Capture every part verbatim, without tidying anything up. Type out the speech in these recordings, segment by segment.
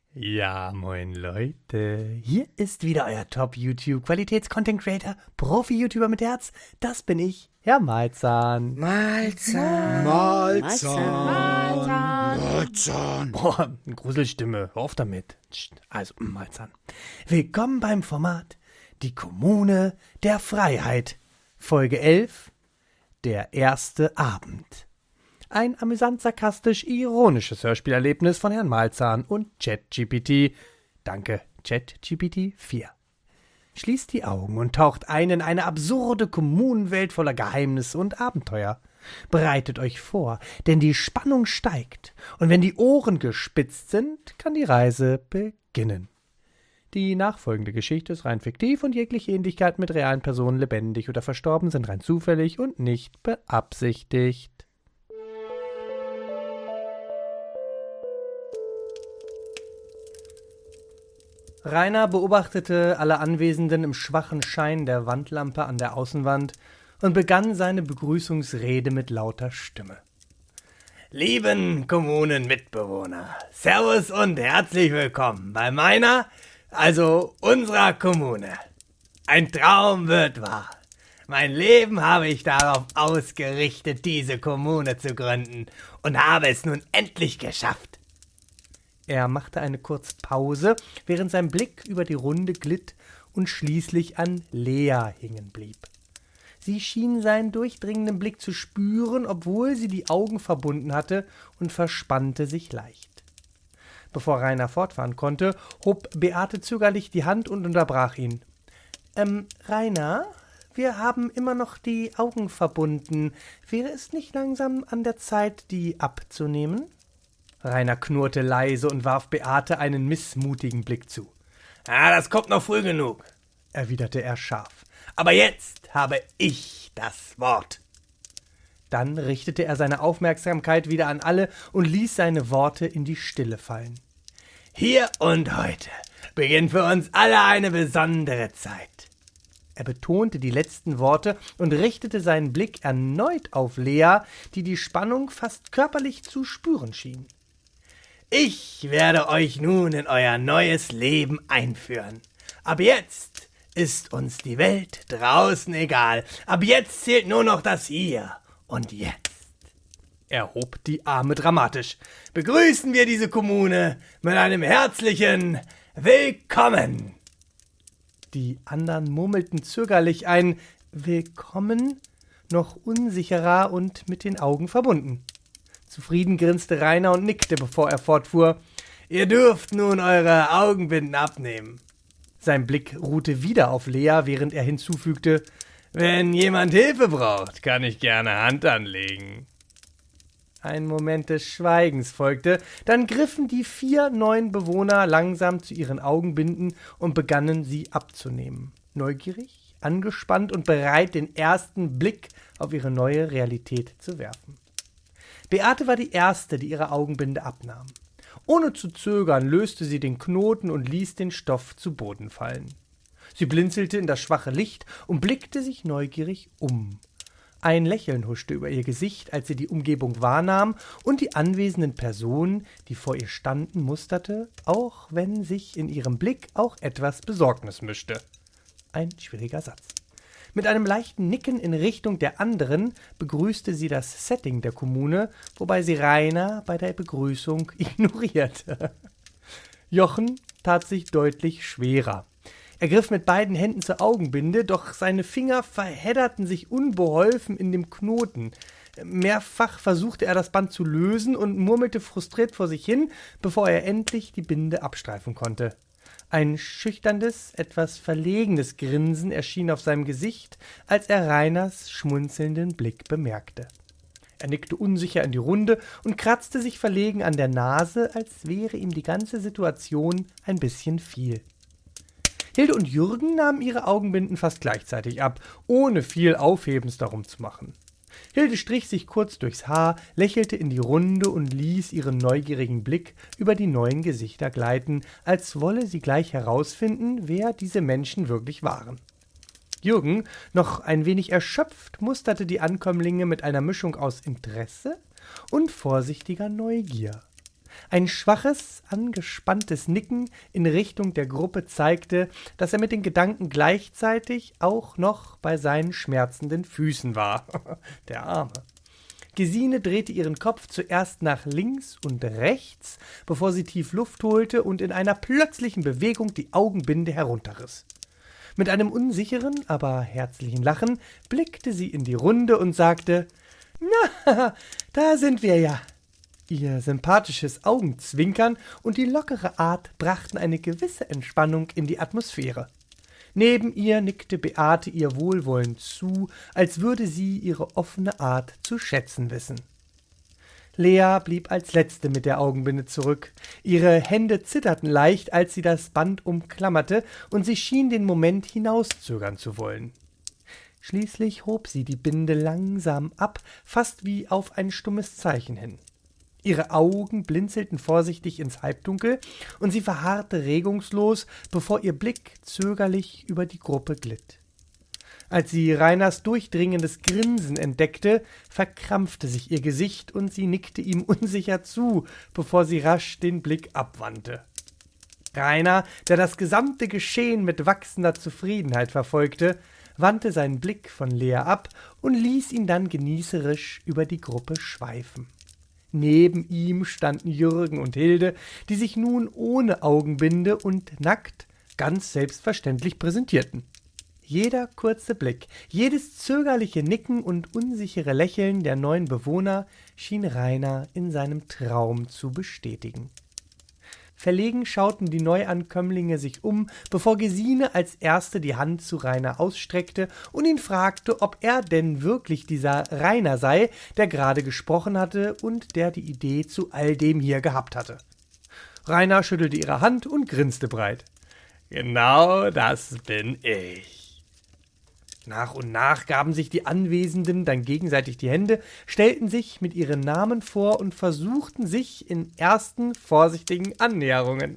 Ja, moin Leute, hier ist wieder euer Top-YouTube-Qualitäts-Content-Creator, Profi-YouTuber mit Herz. Das bin ich, Herr Malzahn. Malzahn. Malzahn. Malzahn. Boah, eine Gruselstimme, hör auf damit. Also, Malzahn. Willkommen beim Format Die Kommune der Freiheit. Folge elf, der erste Abend. Ein amüsant-sarkastisch-ironisches Hörspielerlebnis von Herrn Malzahn und ChatGPT. Danke, ChatGPT vier. Schließt die Augen und taucht ein in eine absurde Kommunenwelt voller Geheimnisse und Abenteuer. Bereitet euch vor, denn die Spannung steigt. Und wenn die Ohren gespitzt sind, kann die Reise beginnen. Die nachfolgende Geschichte ist rein fiktiv und jegliche Ähnlichkeit mit realen Personen, lebendig oder verstorben, sind rein zufällig und nicht beabsichtigt. Rainer beobachtete alle Anwesenden im schwachen Schein der Wandlampe an der Außenwand und begann seine Begrüßungsrede mit lauter Stimme. Lieben Kommunenmitbewohner, Servus und herzlich willkommen bei meiner, also unserer Kommune. Ein Traum wird wahr. Mein Leben habe ich darauf ausgerichtet, diese Kommune zu gründen und habe es nun endlich geschafft. Er machte eine kurze Pause, während sein Blick über die Runde glitt und schließlich an Lea hängen blieb. Sie schien seinen durchdringenden Blick zu spüren, obwohl sie die Augen verbunden hatte, und verspannte sich leicht. Bevor Rainer fortfahren konnte, hob Beate zögerlich die Hand und unterbrach ihn. Ähm, Rainer, wir haben immer noch die Augen verbunden. Wäre es nicht langsam an der Zeit, die abzunehmen? Rainer knurrte leise und warf Beate einen missmutigen Blick zu. »Ah, das kommt noch früh genug«, erwiderte er scharf. »Aber jetzt habe ich das Wort.« Dann richtete er seine Aufmerksamkeit wieder an alle und ließ seine Worte in die Stille fallen. »Hier und heute beginnt für uns alle eine besondere Zeit.« Er betonte die letzten Worte und richtete seinen Blick erneut auf Lea, die die Spannung fast körperlich zu spüren schien. Ich werde euch nun in euer neues Leben einführen. Ab jetzt ist uns die Welt draußen egal. Ab jetzt zählt nur noch das Hier und Jetzt. Er hob die Arme dramatisch. Begrüßen wir diese Kommune mit einem herzlichen Willkommen. Die anderen murmelten zögerlich ein Willkommen, noch unsicherer und mit den Augen verbunden. Zufrieden grinste Rainer und nickte, bevor er fortfuhr. »Ihr dürft nun eure Augenbinden abnehmen.« Sein Blick ruhte wieder auf Lea, während er hinzufügte, »Wenn jemand Hilfe braucht, kann ich gerne Hand anlegen.« Ein Moment des Schweigens folgte, dann griffen die vier neuen Bewohner langsam zu ihren Augenbinden und begannen sie abzunehmen. Neugierig, angespannt und bereit, den ersten Blick auf ihre neue Realität zu werfen. Beate war die Erste, die ihre Augenbinde abnahm. Ohne zu zögern löste sie den Knoten und ließ den Stoff zu Boden fallen. Sie blinzelte in das schwache Licht und blickte sich neugierig um. Ein Lächeln huschte über ihr Gesicht, als sie die Umgebung wahrnahm und die anwesenden Personen, die vor ihr standen, musterte, auch wenn sich in ihrem Blick auch etwas Besorgnis mischte. Ein schwieriger Satz. Mit einem leichten Nicken in Richtung der anderen begrüßte sie das Setting der Kommune, wobei sie Rainer bei der Begrüßung ignorierte. Jochen tat sich deutlich schwerer. Er griff mit beiden Händen zur Augenbinde, doch seine Finger verhedderten sich unbeholfen in dem Knoten. Mehrfach versuchte er, das Band zu lösen und murmelte frustriert vor sich hin, bevor er endlich die Binde abstreifen konnte. Ein schüchternes, etwas verlegenes Grinsen erschien auf seinem Gesicht, als er Rainers schmunzelnden Blick bemerkte. Er nickte unsicher in die Runde und kratzte sich verlegen an der Nase, als wäre ihm die ganze Situation ein bisschen viel. Hilde und Jürgen nahmen ihre Augenbinden fast gleichzeitig ab, ohne viel Aufhebens darum zu machen. Hilde strich sich kurz durchs Haar, lächelte in die Runde und ließ ihren neugierigen Blick über die neuen Gesichter gleiten, als wolle sie gleich herausfinden, wer diese Menschen wirklich waren. Jürgen, noch ein wenig erschöpft, musterte die Ankömmlinge mit einer Mischung aus Interesse und vorsichtiger Neugier. Ein schwaches, angespanntes Nicken in Richtung der Gruppe zeigte, dass er mit den Gedanken gleichzeitig auch noch bei seinen schmerzenden Füßen war. Der Arme. Gesine drehte ihren Kopf zuerst nach links und rechts, bevor sie tief Luft holte und in einer plötzlichen Bewegung die Augenbinde herunterriss. Mit einem unsicheren, aber herzlichen Lachen blickte sie in die Runde und sagte: »Na, da sind wir ja.« Ihr sympathisches Augenzwinkern und die lockere Art brachten eine gewisse Entspannung in die Atmosphäre. Neben ihr nickte Beate ihr wohlwollend zu, als würde sie ihre offene Art zu schätzen wissen. Lea blieb als Letzte mit der Augenbinde zurück. Ihre Hände zitterten leicht, als sie das Band umklammerte, und sie schien den Moment hinauszögern zu wollen. Schließlich hob sie die Binde langsam ab, fast wie auf ein stummes Zeichen hin. Ihre Augen blinzelten vorsichtig ins Halbdunkel, und sie verharrte regungslos, bevor ihr Blick zögerlich über die Gruppe glitt. Als sie Rainers durchdringendes Grinsen entdeckte, verkrampfte sich ihr Gesicht, und sie nickte ihm unsicher zu, bevor sie rasch den Blick abwandte. Rainer, der das gesamte Geschehen mit wachsender Zufriedenheit verfolgte, wandte seinen Blick von Lea ab und ließ ihn dann genießerisch über die Gruppe schweifen. Neben ihm standen Jürgen und Hilde, die sich nun ohne Augenbinde und nackt ganz selbstverständlich präsentierten. Jeder kurze Blick, jedes zögerliche Nicken und unsichere Lächeln der neuen Bewohner schien Rainer in seinem Traum zu bestätigen. Verlegen schauten die Neuankömmlinge sich um, bevor Gesine als erste die Hand zu Rainer ausstreckte und ihn fragte, ob er denn wirklich dieser Rainer sei, der gerade gesprochen hatte und der die Idee zu all dem hier gehabt hatte. Rainer schüttelte ihre Hand und grinste breit. »Genau das bin ich.« Nach und nach gaben sich die Anwesenden dann gegenseitig die Hände, stellten sich mit ihren Namen vor und versuchten sich in ersten vorsichtigen Annäherungen.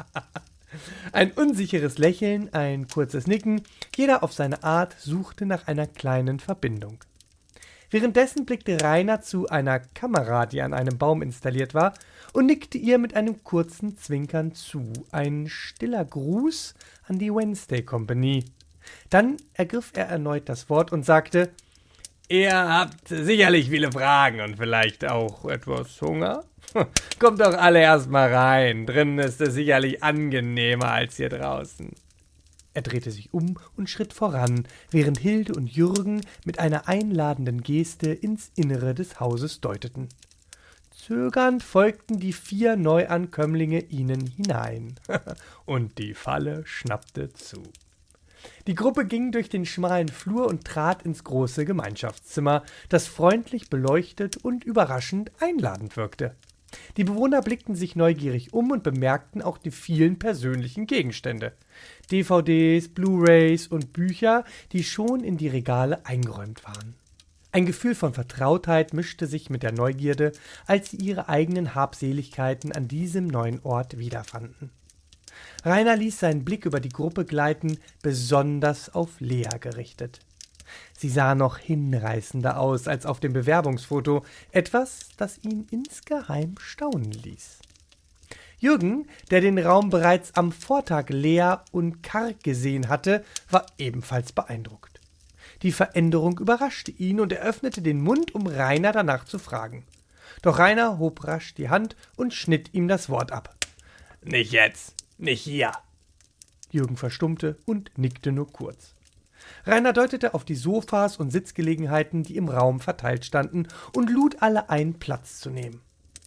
Ein unsicheres Lächeln, ein kurzes Nicken, jeder auf seine Art suchte nach einer kleinen Verbindung. Währenddessen blickte Rainer zu einer Kamera, die an einem Baum installiert war, und nickte ihr mit einem kurzen Zwinkern zu, ein stiller Gruß an die Wednesday Company. Dann ergriff er erneut das Wort und sagte: »Ihr habt sicherlich viele Fragen und vielleicht auch etwas Hunger? Kommt doch alle erst mal rein, drinnen ist es sicherlich angenehmer als hier draußen.« Er drehte sich um und schritt voran, während Hilde und Jürgen mit einer einladenden Geste ins Innere des Hauses deuteten. Zögernd folgten die vier Neuankömmlinge ihnen hinein, und die Falle schnappte zu. Die Gruppe ging durch den schmalen Flur und trat ins große Gemeinschaftszimmer, das freundlich beleuchtet und überraschend einladend wirkte. Die Bewohner blickten sich neugierig um und bemerkten auch die vielen persönlichen Gegenstände. D V Ds, Blu-rays und Bücher, die schon in die Regale eingeräumt waren. Ein Gefühl von Vertrautheit mischte sich mit der Neugierde, als sie ihre eigenen Habseligkeiten an diesem neuen Ort wiederfanden. Rainer ließ seinen Blick über die Gruppe gleiten, besonders auf Lea gerichtet. Sie sah noch hinreißender aus als auf dem Bewerbungsfoto, etwas, das ihn insgeheim staunen ließ. Jürgen, der den Raum bereits am Vortag leer und karg gesehen hatte, war ebenfalls beeindruckt. Die Veränderung überraschte ihn und er öffnete den Mund, um Rainer danach zu fragen. Doch Rainer hob rasch die Hand und schnitt ihm das Wort ab. »Nicht jetzt, nicht hier!« Jürgen verstummte und nickte nur kurz. Rainer deutete auf die Sofas und Sitzgelegenheiten, die im Raum verteilt standen, und lud alle ein, Platz zu nehmen.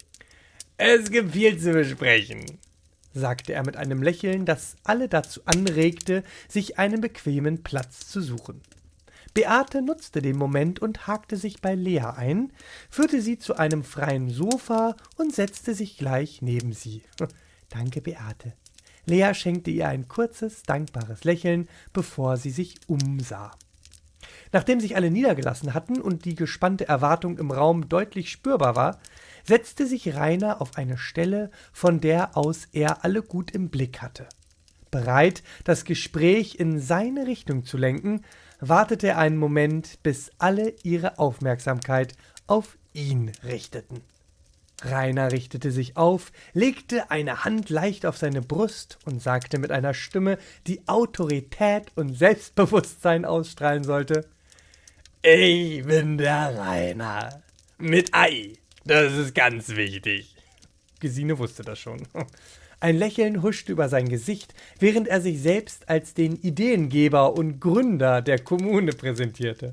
»Es gibt viel zu besprechen«, sagte er mit einem Lächeln, das alle dazu anregte, sich einen bequemen Platz zu suchen. Beate nutzte den Moment und hakte sich bei Lea ein, führte sie zu einem freien Sofa und setzte sich gleich neben sie. »Danke, Beate.« Lea schenkte ihr ein kurzes, dankbares Lächeln, bevor sie sich umsah. Nachdem sich alle niedergelassen hatten und die gespannte Erwartung im Raum deutlich spürbar war, setzte sich Rainer auf eine Stelle, von der aus er alle gut im Blick hatte. Bereit, das Gespräch in seine Richtung zu lenken, wartete er einen Moment, bis alle ihre Aufmerksamkeit auf ihn richteten. Rainer richtete sich auf, legte eine Hand leicht auf seine Brust und sagte mit einer Stimme, die Autorität und Selbstbewusstsein ausstrahlen sollte: »Ich bin der Rainer. Mit Ei. Das ist ganz wichtig.« Gesine wusste das schon. Ein Lächeln huschte über sein Gesicht, während er sich selbst als den Ideengeber und Gründer der Kommune präsentierte.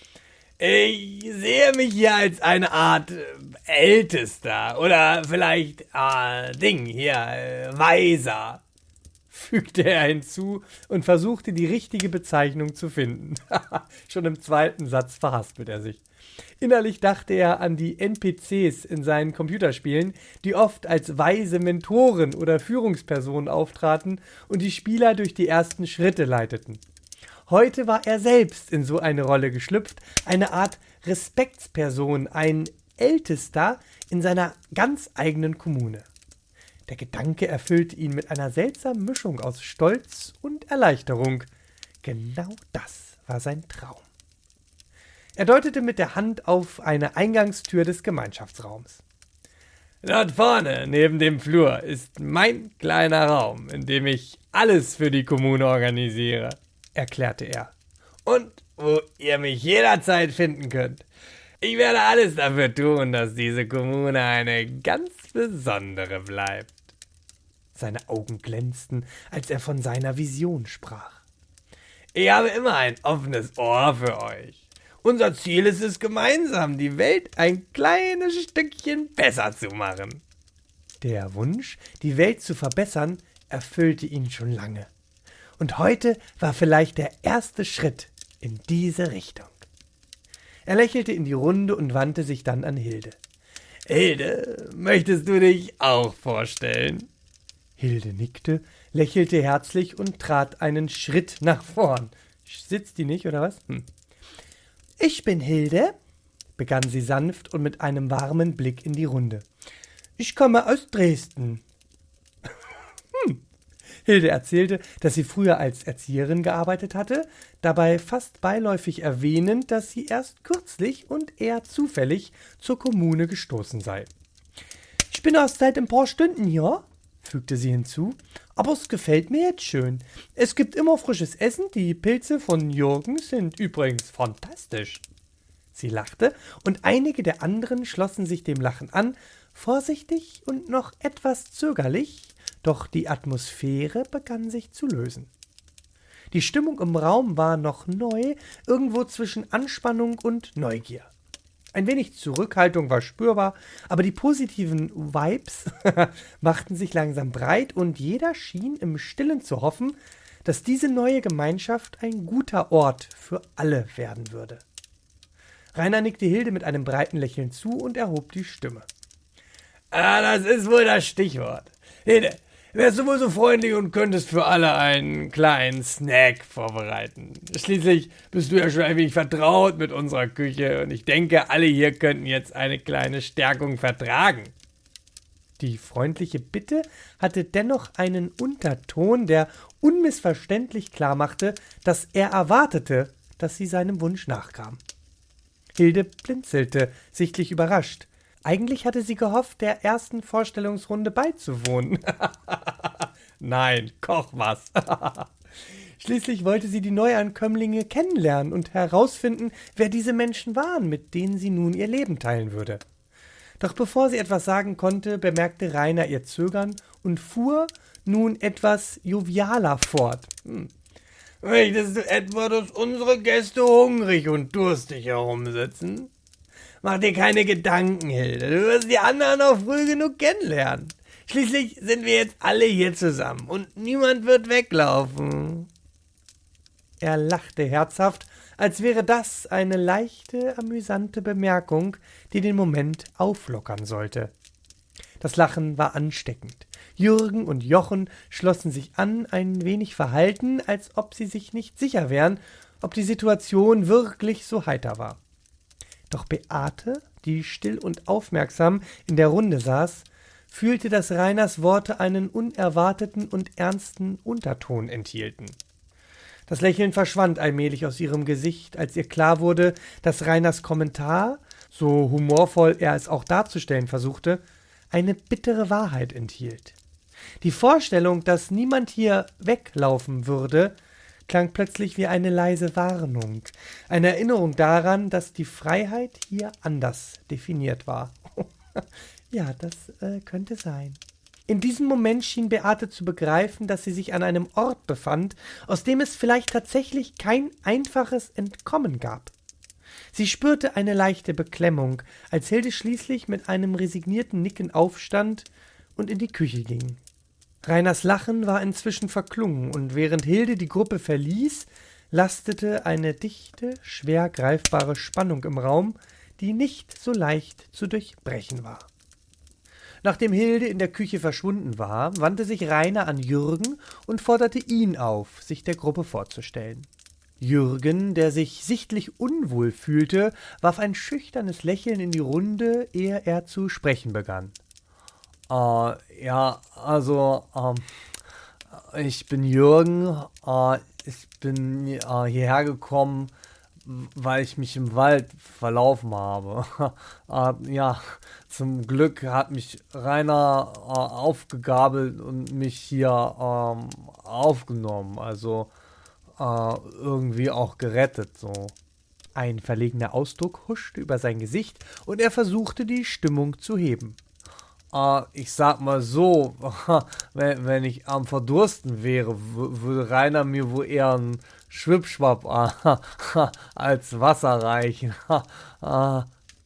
»Ich sehe mich hier als eine Art äh, Ältester oder vielleicht, äh, Ding hier, äh, Weiser«, fügte er hinzu und versuchte, die richtige Bezeichnung zu finden. Schon im zweiten Satz verhaspelt er sich. Innerlich dachte er an die N P Cs in seinen Computerspielen, die oft als weise Mentoren oder Führungspersonen auftraten und die Spieler durch die ersten Schritte leiteten. Heute war er selbst in so eine Rolle geschlüpft, eine Art Respektsperson, ein Ältester in seiner ganz eigenen Kommune. Der Gedanke erfüllte ihn mit einer seltsamen Mischung aus Stolz und Erleichterung. Genau das war sein Traum. Er deutete mit der Hand auf eine Eingangstür des Gemeinschaftsraums. »Dort vorne, neben dem Flur, ist mein kleiner Raum, in dem ich alles für die Kommune organisiere«, erklärte er. »Und wo ihr mich jederzeit finden könnt. Ich werde alles dafür tun, dass diese Kommune eine ganz besondere bleibt.« Seine Augen glänzten, als er von seiner Vision sprach. »Ich habe immer ein offenes Ohr für euch. Unser Ziel ist es gemeinsam, die Welt ein kleines Stückchen besser zu machen.« Der Wunsch, die Welt zu verbessern, erfüllte ihn schon lange. Und heute war vielleicht der erste Schritt in diese Richtung. Er lächelte in die Runde und wandte sich dann an Hilde. »Hilde, möchtest du dich auch vorstellen?« Hilde nickte, lächelte herzlich und trat einen Schritt nach vorn. Sitzt die nicht, oder was? Hm. »Ich bin Hilde«, begann sie sanft und mit einem warmen Blick in die Runde. »Ich komme aus Dresden.« »Hm.« Hilde erzählte, dass sie früher als Erzieherin gearbeitet hatte, dabei fast beiläufig erwähnend, dass sie erst kürzlich und eher zufällig zur Kommune gestoßen sei. »Ich bin erst seit ein paar Stunden hier«, fügte sie hinzu, »aber es gefällt mir jetzt schön. Es gibt immer frisches Essen, die Pilze von Jürgen sind übrigens fantastisch.« Sie lachte, und einige der anderen schlossen sich dem Lachen an, vorsichtig und noch etwas zögerlich, doch die Atmosphäre begann sich zu lösen. Die Stimmung im Raum war noch neu, irgendwo zwischen Anspannung und Neugier. Ein wenig Zurückhaltung war spürbar, aber die positiven Vibes machten sich langsam breit und jeder schien im Stillen zu hoffen, dass diese neue Gemeinschaft ein guter Ort für alle werden würde. Rainer nickte Hilde mit einem breiten Lächeln zu und erhob die Stimme. »Ah, das ist wohl das Stichwort. Hilde, wärst du wohl so freundlich und könntest für alle einen kleinen Snack vorbereiten. Schließlich bist du ja schon ein wenig vertraut mit unserer Küche und ich denke, alle hier könnten jetzt eine kleine Stärkung vertragen.« Die freundliche Bitte hatte dennoch einen Unterton, der unmissverständlich klarmachte, dass er erwartete, dass sie seinem Wunsch nachkam. Hilde blinzelte, sichtlich überrascht. Eigentlich hatte sie gehofft, der ersten Vorstellungsrunde beizuwohnen. Nein, koch was. Schließlich wollte sie die Neuankömmlinge kennenlernen und herausfinden, wer diese Menschen waren, mit denen sie nun ihr Leben teilen würde. Doch bevor sie etwas sagen konnte, bemerkte Rainer ihr Zögern und fuhr nun etwas jovialer fort. Hm. »Möchtest du etwa, dass unsere Gäste hungrig und durstig herumsitzen? Mach dir keine Gedanken, Hilde, du wirst die anderen auch früh genug kennenlernen. Schließlich sind wir jetzt alle hier zusammen und niemand wird weglaufen.« Er lachte herzhaft, als wäre das eine leichte, amüsante Bemerkung, die den Moment auflockern sollte. Das Lachen war ansteckend. Jürgen und Jochen schlossen sich an, ein wenig verhalten, als ob sie sich nicht sicher wären, ob die Situation wirklich so heiter war. Doch Beate, die still und aufmerksam in der Runde saß, fühlte, dass Rainers Worte einen unerwarteten und ernsten Unterton enthielten. Das Lächeln verschwand allmählich aus ihrem Gesicht, als ihr klar wurde, dass Rainers Kommentar so humorvoll er es auch darzustellen versuchte, eine bittere Wahrheit enthielt. Die Vorstellung, dass niemand hier weglaufen würde, klang plötzlich wie eine leise Warnung, eine Erinnerung daran, dass die Freiheit hier anders definiert war. Ja, das äh, könnte sein. In diesem Moment schien Beate zu begreifen, dass sie sich an einem Ort befand, aus dem es vielleicht tatsächlich kein einfaches Entkommen gab. Sie spürte eine leichte Beklemmung, als Hilde schließlich mit einem resignierten Nicken aufstand und in die Küche ging. Rainers Lachen war inzwischen verklungen, und während Hilde die Gruppe verließ, lastete eine dichte, schwer greifbare Spannung im Raum, die nicht so leicht zu durchbrechen war. Nachdem Hilde in der Küche verschwunden war, wandte sich Rainer an Jürgen und forderte ihn auf, sich der Gruppe vorzustellen. Jürgen, der sich sichtlich unwohl fühlte, warf ein schüchternes Lächeln in die Runde, ehe er zu sprechen begann. Uh, ja, also, ähm, ich bin Jürgen, äh, ich bin äh, hierher gekommen, weil ich mich im Wald verlaufen habe. äh, ja, zum Glück hat mich Rainer äh, aufgegabelt und mich hier ähm, aufgenommen, also äh, irgendwie auch gerettet, so. Ein verlegener Ausdruck huschte über sein Gesicht, und er versuchte, die Stimmung zu heben. Uh, ich sag mal so, wenn, wenn ich am Verdursten wäre, w- würde Rainer mir wohl eher einen Schwippschwapp uh, als Wasser reichen. uh.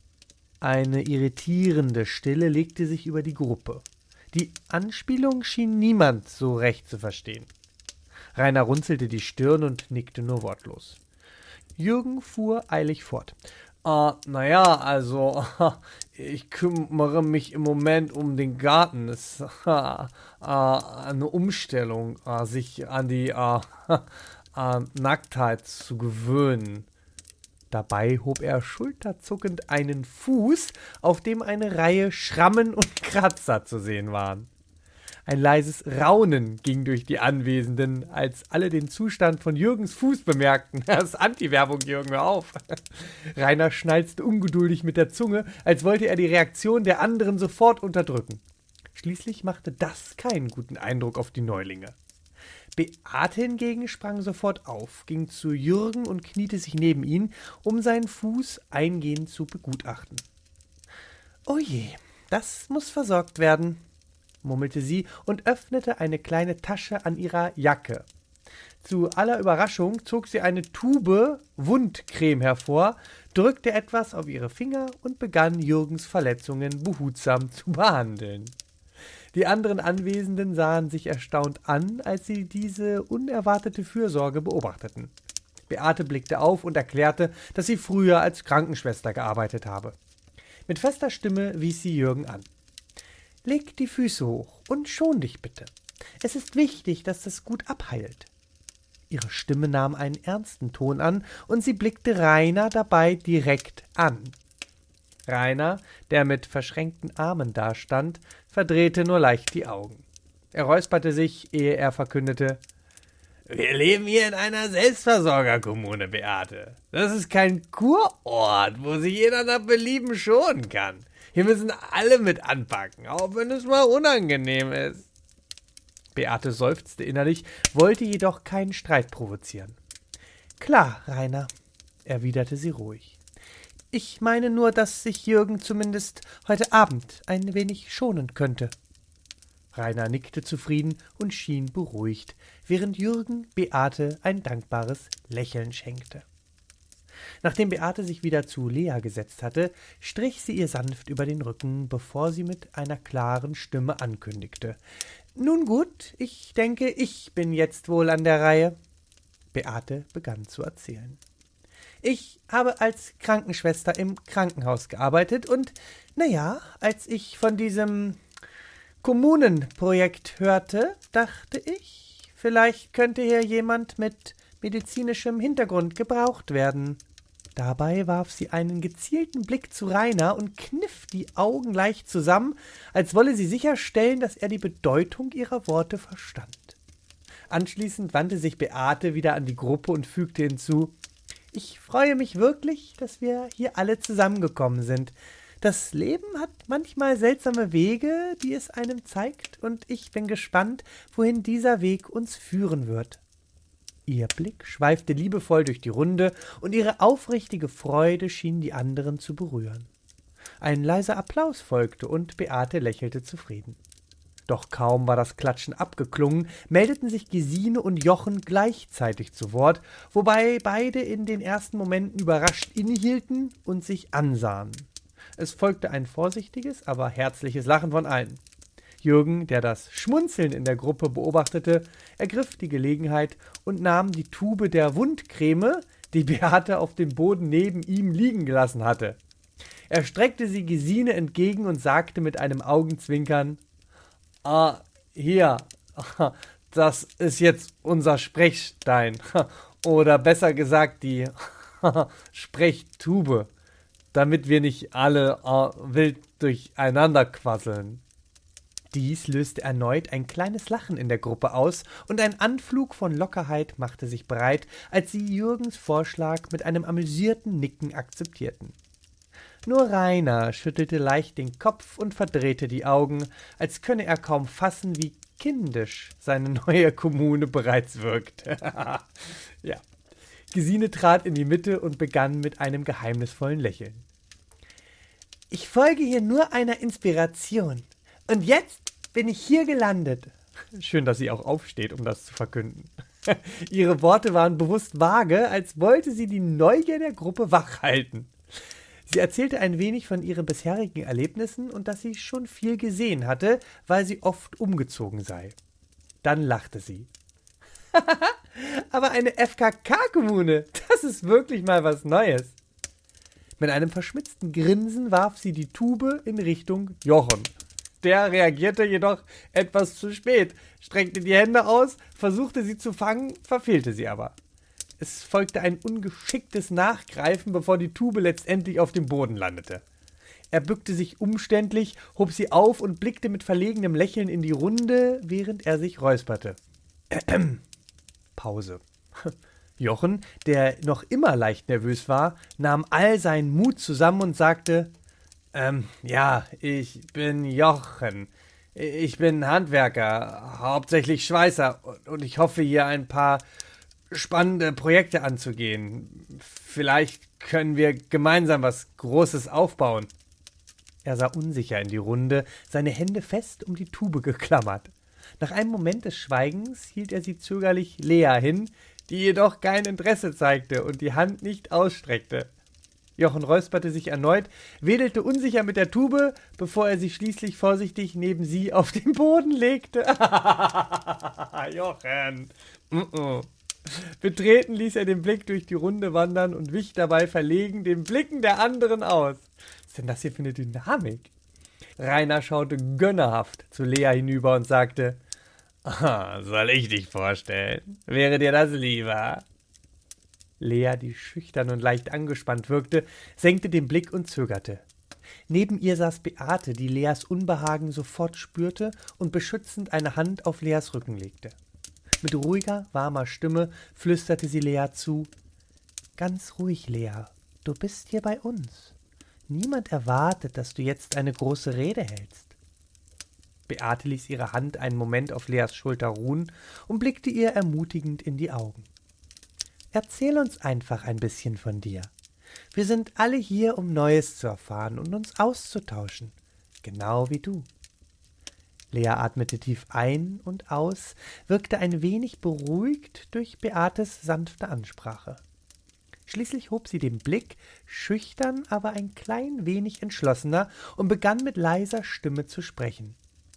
Eine irritierende Stille legte sich über die Gruppe. Die Anspielung schien niemand so recht zu verstehen. Rainer runzelte die Stirn und nickte nur wortlos. Jürgen fuhr eilig fort. Uh, naja, also, ich kümmere mich im Moment um den Garten. Es ist uh, eine Umstellung, uh, sich an die uh, uh, Nacktheit zu gewöhnen. Dabei hob er schulterzuckend einen Fuß, auf dem eine Reihe Schrammen und Kratzer zu sehen waren. Ein leises Raunen ging durch die Anwesenden, als alle den Zustand von Jürgens Fuß bemerkten. Das ist Anti-Werbung, Jürgen, hör auf. Rainer schnalzte ungeduldig mit der Zunge, als wollte er die Reaktion der anderen sofort unterdrücken. Schließlich machte das keinen guten Eindruck auf die Neulinge. Beate hingegen sprang sofort auf, ging zu Jürgen und kniete sich neben ihn, um seinen Fuß eingehend zu begutachten. »Oh je, das muss versorgt werden«, murmelte sie und öffnete eine kleine Tasche an ihrer Jacke. Zu aller Überraschung zog sie eine Tube Wundcreme hervor, drückte etwas auf ihre Finger und begann Jürgens Verletzungen behutsam zu behandeln. Die anderen Anwesenden sahen sich erstaunt an, als sie diese unerwartete Fürsorge beobachteten. Beate blickte auf und erklärte, dass sie früher als Krankenschwester gearbeitet habe. Mit fester Stimme wies sie Jürgen an. »Leg die Füße hoch und schon dich bitte. Es ist wichtig, dass das gut abheilt.« Ihre Stimme nahm einen ernsten Ton an, und sie blickte Rainer dabei direkt an. Rainer, der mit verschränkten Armen dastand, verdrehte nur leicht die Augen. Er räusperte sich, ehe er verkündete: »Wir leben hier in einer Selbstversorgerkommune, Beate. Das ist kein Kurort, wo sich jeder nach Belieben schonen kann. Hier müssen alle mit anpacken, auch wenn es mal unangenehm ist.« Beate seufzte innerlich, wollte jedoch keinen Streit provozieren. »Klar, Rainer«, erwiderte sie ruhig. »Ich meine nur, dass sich Jürgen zumindest heute Abend ein wenig schonen könnte.« Rainer nickte zufrieden und schien beruhigt, während Jürgen Beate ein dankbares Lächeln schenkte. Nachdem Beate sich wieder zu Lea gesetzt hatte, strich sie ihr sanft über den Rücken, bevor sie mit einer klaren Stimme ankündigte: »Nun gut, ich denke, ich bin jetzt wohl an der Reihe.« Beate begann zu erzählen. »Ich habe als Krankenschwester im Krankenhaus gearbeitet und, naja, als ich von diesem Kommunenprojekt hörte, dachte ich, vielleicht könnte hier jemand mit medizinischem Hintergrund gebraucht werden.« Dabei warf sie einen gezielten Blick zu Rainer und kniff die Augen leicht zusammen, als wolle sie sicherstellen, dass er die Bedeutung ihrer Worte verstand. Anschließend wandte sich Beate wieder an die Gruppe und fügte hinzu: Ich freue mich wirklich, dass wir hier alle zusammengekommen sind. Das Leben hat manchmal seltsame Wege, die es einem zeigt, und ich bin gespannt, wohin dieser Weg uns führen wird. Ihr Blick schweifte liebevoll durch die Runde, und ihre aufrichtige Freude schien die anderen zu berühren. Ein leiser Applaus folgte, und Beate lächelte zufrieden. Doch kaum war das Klatschen abgeklungen, meldeten sich Gesine und Jochen gleichzeitig zu Wort, wobei beide in den ersten Momenten überrascht innehielten und sich ansahen. Es folgte ein vorsichtiges, aber herzliches Lachen von allen. Jürgen, der das Schmunzeln in der Gruppe beobachtete, ergriff die Gelegenheit und nahm die Tube der Wundcreme, die Beate auf dem Boden neben ihm liegen gelassen hatte. Er streckte sie Gesine entgegen und sagte mit einem Augenzwinkern: »Ah, hier, das ist jetzt unser Sprechstein, oder besser gesagt die Sprechtube, damit wir nicht alle äh, wild durcheinander quasseln.« Dies löste erneut ein kleines Lachen in der Gruppe aus, und ein Anflug von Lockerheit machte sich breit, als sie Jürgens Vorschlag mit einem amüsierten Nicken akzeptierten. Nur Rainer schüttelte leicht den Kopf und verdrehte die Augen, als könne er kaum fassen, wie kindisch seine neue Kommune bereits wirkte. Ja. Gesine trat in die Mitte und begann mit einem geheimnisvollen Lächeln. »Ich folge hier nur einer Inspiration. Und jetzt bin ich hier gelandet.« Schön, dass sie auch aufsteht, um das zu verkünden. Ihre Worte waren bewusst vage, als wollte sie die Neugier der Gruppe wachhalten. Sie erzählte ein wenig von ihren bisherigen Erlebnissen und dass sie schon viel gesehen hatte, weil sie oft umgezogen sei. Dann lachte sie. »Aber eine F K K-Kommune, das ist wirklich mal was Neues.« Mit einem verschmitzten Grinsen warf sie die Tube in Richtung Jochen. Der reagierte jedoch etwas zu spät, streckte die Hände aus, versuchte sie zu fangen, verfehlte sie aber. Es folgte ein ungeschicktes Nachgreifen, bevor die Tube letztendlich auf dem Boden landete. Er bückte sich umständlich, hob sie auf und blickte mit verlegenem Lächeln in die Runde, während er sich räusperte. Ähem. Pause. Jochen, der noch immer leicht nervös war, nahm all seinen Mut zusammen und sagte: Ähm, ja, ich bin Jochen. Ich bin Handwerker, hauptsächlich Schweißer, und ich hoffe, hier ein paar spannende Projekte anzugehen. Vielleicht können wir gemeinsam was Großes aufbauen. Er sah unsicher in die Runde, seine Hände fest um die Tube geklammert. Nach einem Moment des Schweigens hielt er sie zögerlich Lea hin, die jedoch kein Interesse zeigte und die Hand nicht ausstreckte. Jochen räusperte sich erneut, wedelte unsicher mit der Tube, bevor er sie schließlich vorsichtig neben sie auf den Boden legte. Jochen! Uh-uh. Betreten ließ er den Blick durch die Runde wandern und wich dabei verlegen den Blicken der anderen aus. Was ist denn das hier für eine Dynamik? Rainer schaute gönnerhaft zu Lea hinüber und sagte: »Ah, soll ich dich vorstellen? Wäre dir das lieber?« Lea, die schüchtern und leicht angespannt wirkte, senkte den Blick und zögerte. Neben ihr saß Beate, die Leas Unbehagen sofort spürte und beschützend eine Hand auf Leas Rücken legte. Mit ruhiger, warmer Stimme flüsterte sie Lea zu: »Ganz ruhig, Lea, du bist hier bei uns. Niemand erwartet, dass du jetzt eine große Rede hältst.« Beate ließ ihre Hand einen Moment auf Leas Schulter ruhen und blickte ihr ermutigend in die Augen. »Erzähl uns einfach ein bisschen von dir. Wir sind alle hier, um Neues zu erfahren und uns auszutauschen, genau wie du.« Lea atmete tief ein und aus, wirkte ein wenig beruhigt durch Beates sanfte Ansprache. Schließlich hob sie den Blick, schüchtern, aber ein klein wenig entschlossener, und begann mit leiser Stimme zu sprechen.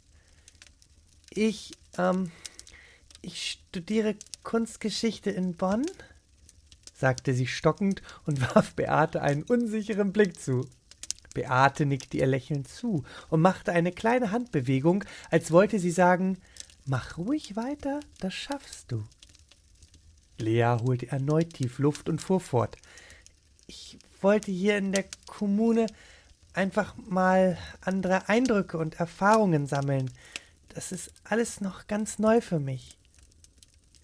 »Ich, ähm, ich studiere Kunstgeschichte in Bonn«, sagte sie stockend und warf Beate einen unsicheren Blick zu. Beate nickte ihr lächelnd zu und machte eine kleine Handbewegung, als wollte sie sagen: »Mach ruhig weiter, das schaffst du.« Lea holte erneut tief Luft und fuhr fort. »Ich wollte hier in der Kommune einfach mal andere Eindrücke und Erfahrungen sammeln. Das ist alles noch ganz neu für mich.«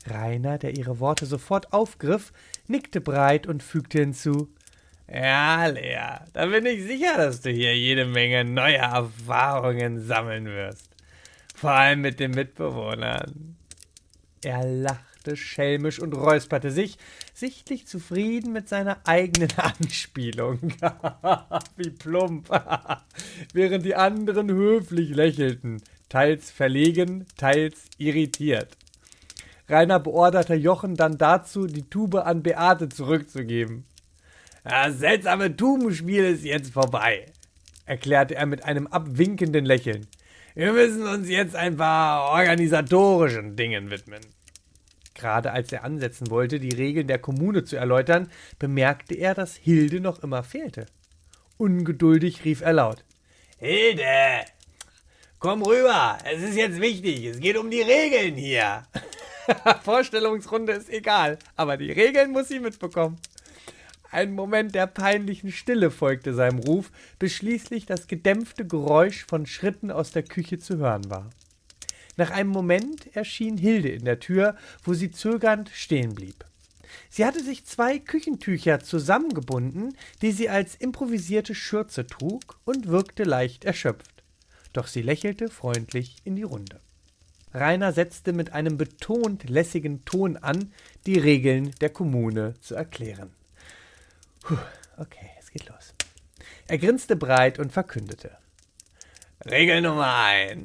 Rainer, der ihre Worte sofort aufgriff, nickte breit und fügte hinzu: »Ja, Lea, da bin ich sicher, dass du hier jede Menge neue Erfahrungen sammeln wirst. Vor allem mit den Mitbewohnern.« Er lachte schelmisch und räusperte sich, sichtlich zufrieden mit seiner eigenen Anspielung. Wie plump. Während die anderen höflich lächelten, teils verlegen, teils irritiert. Rainer beorderte Jochen dann dazu, die Tube an Beate zurückzugeben. »Das seltsame Tubenspiel ist jetzt vorbei«, erklärte er mit einem abwinkenden Lächeln. »Wir müssen uns jetzt ein paar organisatorischen Dingen widmen.« Gerade als er ansetzen wollte, die Regeln der Kommune zu erläutern, bemerkte er, dass Hilde noch immer fehlte. Ungeduldig rief er laut: »Hilde, komm rüber, es ist jetzt wichtig, es geht um die Regeln hier.« Vorstellungsrunde ist egal, aber die Regeln muss sie mitbekommen. Ein Moment der peinlichen Stille folgte seinem Ruf, bis schließlich das gedämpfte Geräusch von Schritten aus der Küche zu hören war. Nach einem Moment erschien Hilde in der Tür, wo sie zögernd stehen blieb. Sie hatte sich zwei Küchentücher zusammengebunden, die sie als improvisierte Schürze trug, und wirkte leicht erschöpft. Doch sie lächelte freundlich in die Runde. Rainer setzte mit einem betont lässigen Ton an, die Regeln der Kommune zu erklären. Puh, okay, es geht los. Er grinste breit und verkündete: Regel Nummer eins.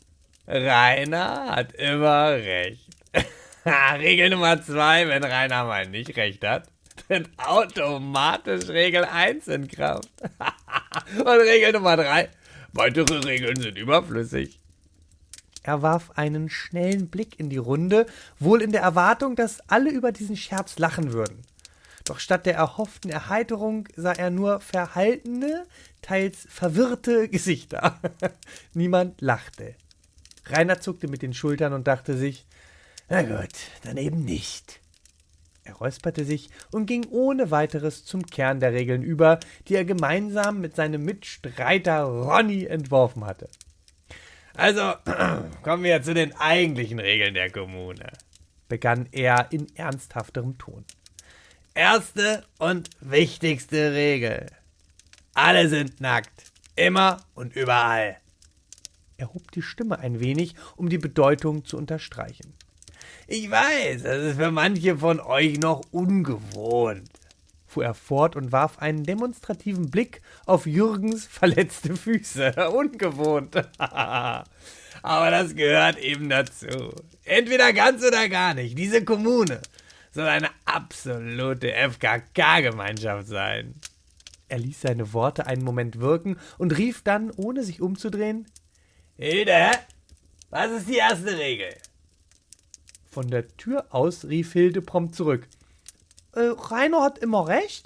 Rainer hat immer recht. Regel Nummer zwei, wenn Rainer mal nicht recht hat, tritt automatisch Regel eins in Kraft. Und Regel Nummer drei, weitere Regeln sind überflüssig. Er warf einen schnellen Blick in die Runde, wohl in der Erwartung, dass alle über diesen Scherz lachen würden. Doch statt der erhofften Erheiterung sah er nur verhaltene, teils verwirrte Gesichter. Niemand lachte. Rainer zuckte mit den Schultern und dachte sich: Na gut, dann eben nicht. Er räusperte sich und ging ohne weiteres zum Kern der Regeln über, die er gemeinsam mit seinem Mitstreiter Ronny entworfen hatte. Also, kommen wir zu den eigentlichen Regeln der Kommune, begann er in ernsthafterem Ton. Erste und wichtigste Regel. Alle sind nackt. Immer und überall. Er hob die Stimme ein wenig, um die Bedeutung zu unterstreichen. Ich weiß, das ist für manche von euch noch ungewohnt, fuhr er fort und warf einen demonstrativen Blick auf Jürgens verletzte Füße. Ungewohnt. Aber das gehört eben dazu. Entweder ganz oder gar nicht. Diese Kommune soll eine absolute F K K-Gemeinschaft sein. Er ließ seine Worte einen Moment wirken und rief dann, ohne sich umzudrehen: Hilde, was ist die erste Regel? Von der Tür aus rief Hilde prompt zurück: Äh, Rainer hat immer recht.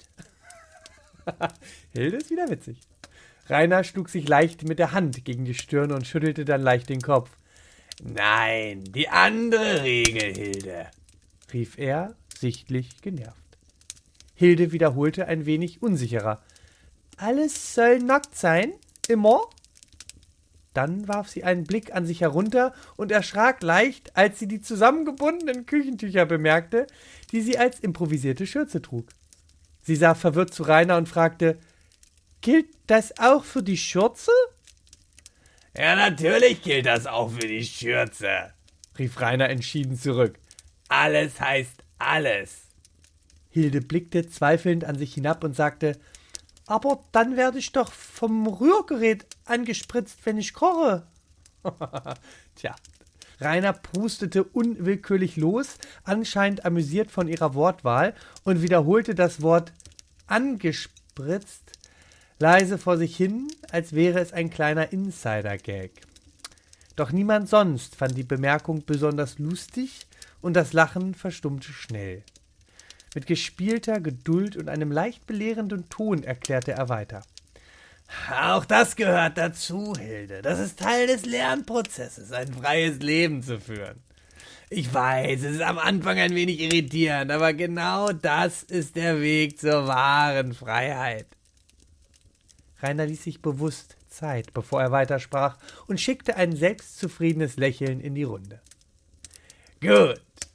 Hilde ist wieder witzig. Rainer schlug sich leicht mit der Hand gegen die Stirn und schüttelte dann leicht den Kopf. Nein, die andere Regel, Hilde, rief er, sichtlich genervt. Hilde wiederholte ein wenig unsicherer: Alles soll nackt sein? Immer? Dann warf sie einen Blick an sich herunter und erschrak leicht, als sie die zusammengebundenen Küchentücher bemerkte, die sie als improvisierte Schürze trug. Sie sah verwirrt zu Rainer und fragte: Gilt das auch für die Schürze? Ja, natürlich gilt das auch für die Schürze, rief Rainer entschieden zurück. Alles heißt alles. Hilde blickte zweifelnd an sich hinab und sagte: Aber dann werde ich doch vom Rührgerät angespritzt, wenn ich koche. Tja, Rainer prustete unwillkürlich los, anscheinend amüsiert von ihrer Wortwahl, und wiederholte das Wort angespritzt leise vor sich hin, als wäre es ein kleiner Insider-Gag. Doch niemand sonst fand die Bemerkung besonders lustig, und das Lachen verstummte schnell. Mit gespielter Geduld und einem leicht belehrenden Ton erklärte er weiter: Auch das gehört dazu, Hilde. Das ist Teil des Lernprozesses, ein freies Leben zu führen. Ich weiß, es ist am Anfang ein wenig irritierend, aber genau das ist der Weg zur wahren Freiheit. Rainer ließ sich bewusst Zeit, bevor er weitersprach, und schickte ein selbstzufriedenes Lächeln in die Runde. Gut,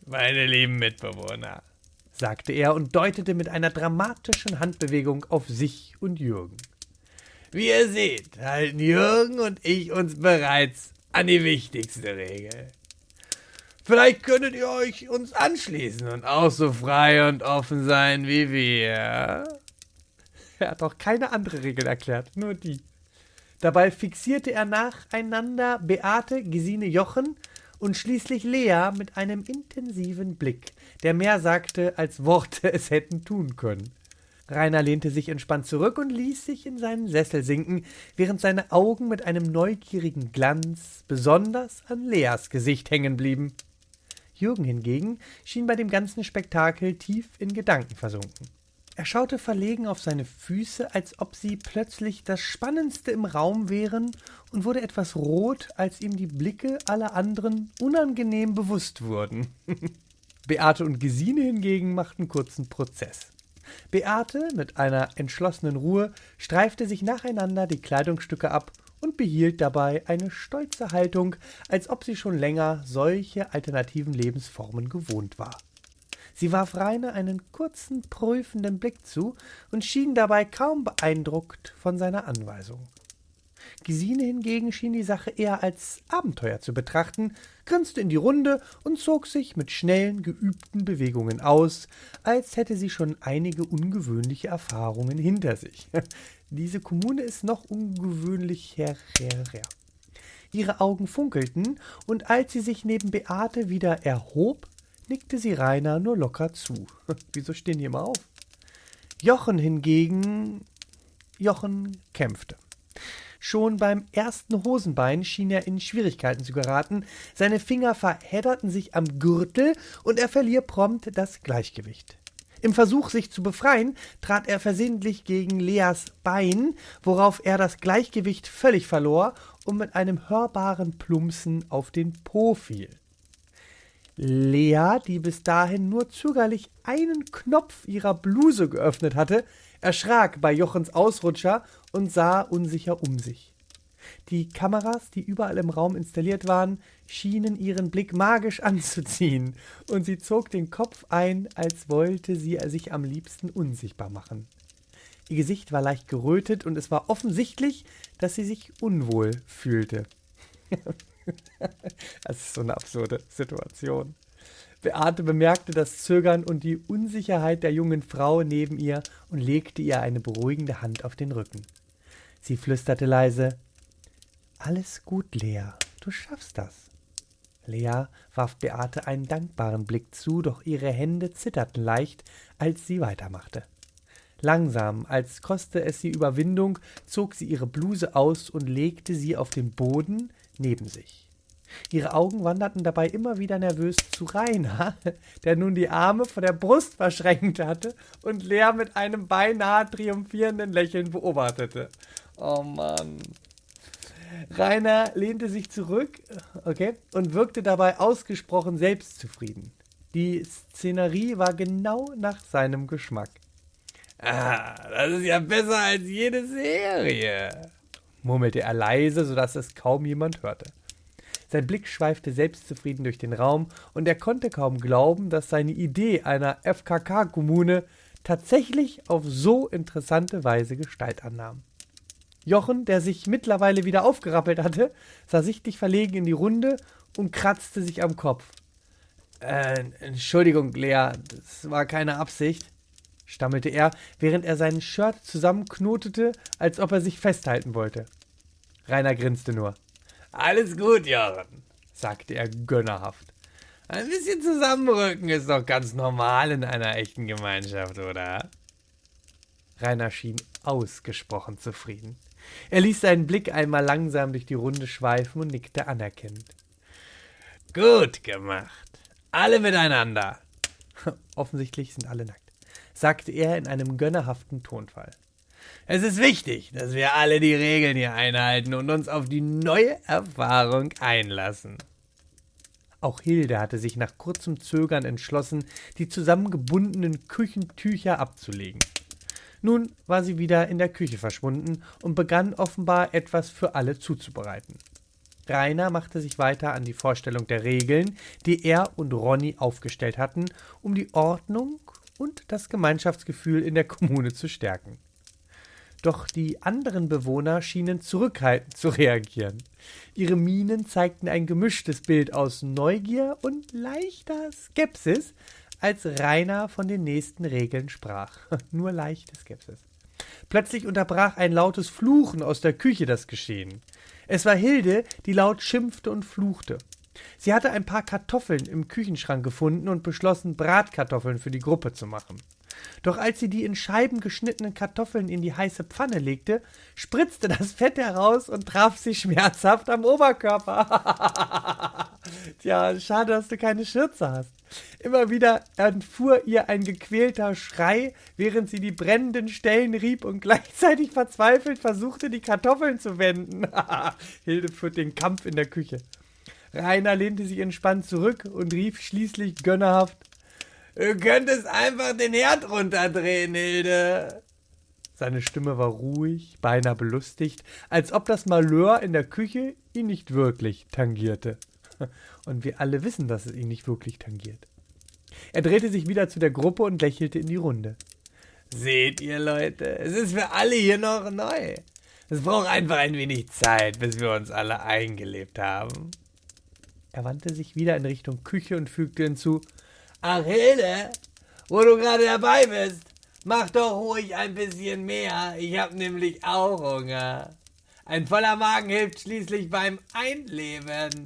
meine lieben Mitbewohner«, sagte er und deutete mit einer dramatischen Handbewegung auf sich und Jürgen. »Wie ihr seht, halten Jürgen und ich uns bereits an die wichtigste Regel. Vielleicht könntet ihr euch uns anschließen und auch so frei und offen sein wie wir.« Er hat auch keine andere Regel erklärt, nur die. Dabei fixierte er nacheinander Beate, Gesine, Jochen und schließlich Lea mit einem intensiven Blick, der mehr sagte, als Worte es hätten tun können. Rainer lehnte sich entspannt zurück und ließ sich in seinen Sessel sinken, während seine Augen mit einem neugierigen Glanz besonders an Leas Gesicht hängen blieben. Jürgen hingegen schien bei dem ganzen Spektakel tief in Gedanken versunken. Er schaute verlegen auf seine Füße, als ob sie plötzlich das Spannendste im Raum wären, und wurde etwas rot, als ihm die Blicke aller anderen unangenehm bewusst wurden. Beate und Gesine hingegen machten kurzen Prozess. Beate, mit einer entschlossenen Ruhe, streifte sich nacheinander die Kleidungsstücke ab und behielt dabei eine stolze Haltung, als ob sie schon länger solche alternativen Lebensformen gewohnt war. Sie warf Rainer einen kurzen, prüfenden Blick zu und schien dabei kaum beeindruckt von seiner Anweisung. Gesine hingegen schien die Sache eher als Abenteuer zu betrachten, grinste in die Runde und zog sich mit schnellen, geübten Bewegungen aus, als hätte sie schon einige ungewöhnliche Erfahrungen hinter sich. Diese Kommune ist noch ungewöhnlicher. Ihre Augen funkelten, und als sie sich neben Beate wieder erhob, nickte sie Rainer nur locker zu. Wieso stehen die immer auf? Jochen hingegen... Jochen kämpfte. Schon beim ersten Hosenbein schien er in Schwierigkeiten zu geraten, seine Finger verhedderten sich am Gürtel und er verlieh prompt das Gleichgewicht. Im Versuch, sich zu befreien, trat er versehentlich gegen Leas Bein, worauf er das Gleichgewicht völlig verlor und mit einem hörbaren Plumpsen auf den Po fiel. Lea, die bis dahin nur zögerlich einen Knopf ihrer Bluse geöffnet hatte, erschrak bei Jochens Ausrutscher und sah unsicher um sich. Die Kameras, die überall im Raum installiert waren, schienen ihren Blick magisch anzuziehen, und sie zog den Kopf ein, als wollte sie sich am liebsten unsichtbar machen. Ihr Gesicht war leicht gerötet, und es war offensichtlich, dass sie sich unwohl fühlte. Das ist so eine absurde Situation. Beate bemerkte das Zögern und die Unsicherheit der jungen Frau neben ihr und legte ihr eine beruhigende Hand auf den Rücken. Sie flüsterte leise: »Alles gut, Lea, du schaffst das.« Lea warf Beate einen dankbaren Blick zu, doch ihre Hände zitterten leicht, als sie weitermachte. Langsam, als koste es sie Überwindung, zog sie ihre Bluse aus und legte sie auf den Boden neben sich. Ihre Augen wanderten dabei immer wieder nervös zu Rainer, der nun die Arme vor der Brust verschränkt hatte und Lea mit einem beinahe triumphierenden Lächeln beobachtete. Oh Mann. Rainer lehnte sich zurück, okay, und wirkte dabei ausgesprochen selbstzufrieden. Die Szenerie war genau nach seinem Geschmack. »Ah, das ist ja besser als jede Serie«, murmelte er leise, sodass es kaum jemand hörte. Sein Blick schweifte selbstzufrieden durch den Raum, und er konnte kaum glauben, dass seine Idee einer F K K-Kommune tatsächlich auf so interessante Weise Gestalt annahm. Jochen, der sich mittlerweile wieder aufgerappelt hatte, sah sichtlich verlegen in die Runde und kratzte sich am Kopf. Äh, Entschuldigung, Lea, das war keine Absicht, stammelte er, während er sein Shirt zusammenknotete, als ob er sich festhalten wollte. Rainer grinste nur. »Alles gut, Jochen«, sagte er gönnerhaft. »Ein bisschen zusammenrücken ist doch ganz normal in einer echten Gemeinschaft, oder?« Rainer schien ausgesprochen zufrieden. Er ließ seinen Blick einmal langsam durch die Runde schweifen und nickte anerkennend. »Gut gemacht. Alle miteinander.« Offensichtlich sind alle nackt, sagte er in einem gönnerhaften Tonfall. »Es ist wichtig, dass wir alle die Regeln hier einhalten und uns auf die neue Erfahrung einlassen.« Auch Hilde hatte sich nach kurzem Zögern entschlossen, die zusammengebundenen Küchentücher abzulegen. Nun war sie wieder in der Küche verschwunden und begann offenbar etwas für alle zuzubereiten. Rainer machte sich weiter an die Vorstellung der Regeln, die er und Ronny aufgestellt hatten, um die Ordnung und das Gemeinschaftsgefühl in der Kommune zu stärken. Doch die anderen Bewohner schienen zurückhaltend zu reagieren. Ihre Mienen zeigten ein gemischtes Bild aus Neugier und leichter Skepsis, als Rainer von den nächsten Regeln sprach. Nur leichte Skepsis. Plötzlich unterbrach ein lautes Fluchen aus der Küche das Geschehen. Es war Hilde, die laut schimpfte und fluchte. Sie hatte ein paar Kartoffeln im Küchenschrank gefunden und beschlossen, Bratkartoffeln für die Gruppe zu machen. Doch als sie die in Scheiben geschnittenen Kartoffeln in die heiße Pfanne legte, spritzte das Fett heraus und traf sie schmerzhaft am Oberkörper. Tja, schade, dass du keine Schürze hast. Immer wieder entfuhr ihr ein gequälter Schrei, während sie die brennenden Stellen rieb und gleichzeitig verzweifelt versuchte, die Kartoffeln zu wenden. Hilde führt den Kampf in der Küche. Rainer lehnte sich entspannt zurück und rief schließlich gönnerhaft: »Du könntest einfach den Herd runterdrehen, Hilde!« Seine Stimme war ruhig, beinahe belustigt, als ob das Malheur in der Küche ihn nicht wirklich tangierte. Und wir alle wissen, dass es ihn nicht wirklich tangiert. Er drehte sich wieder zu der Gruppe und lächelte in die Runde. »Seht ihr, Leute, es ist für alle hier noch neu. Es braucht einfach ein wenig Zeit, bis wir uns alle eingelebt haben.« Er wandte sich wieder in Richtung Küche und fügte hinzu: »Ach, Hilde, wo du gerade dabei bist, mach doch ruhig ein bisschen mehr. Ich hab nämlich auch Hunger. Ein voller Magen hilft schließlich beim Einleben.«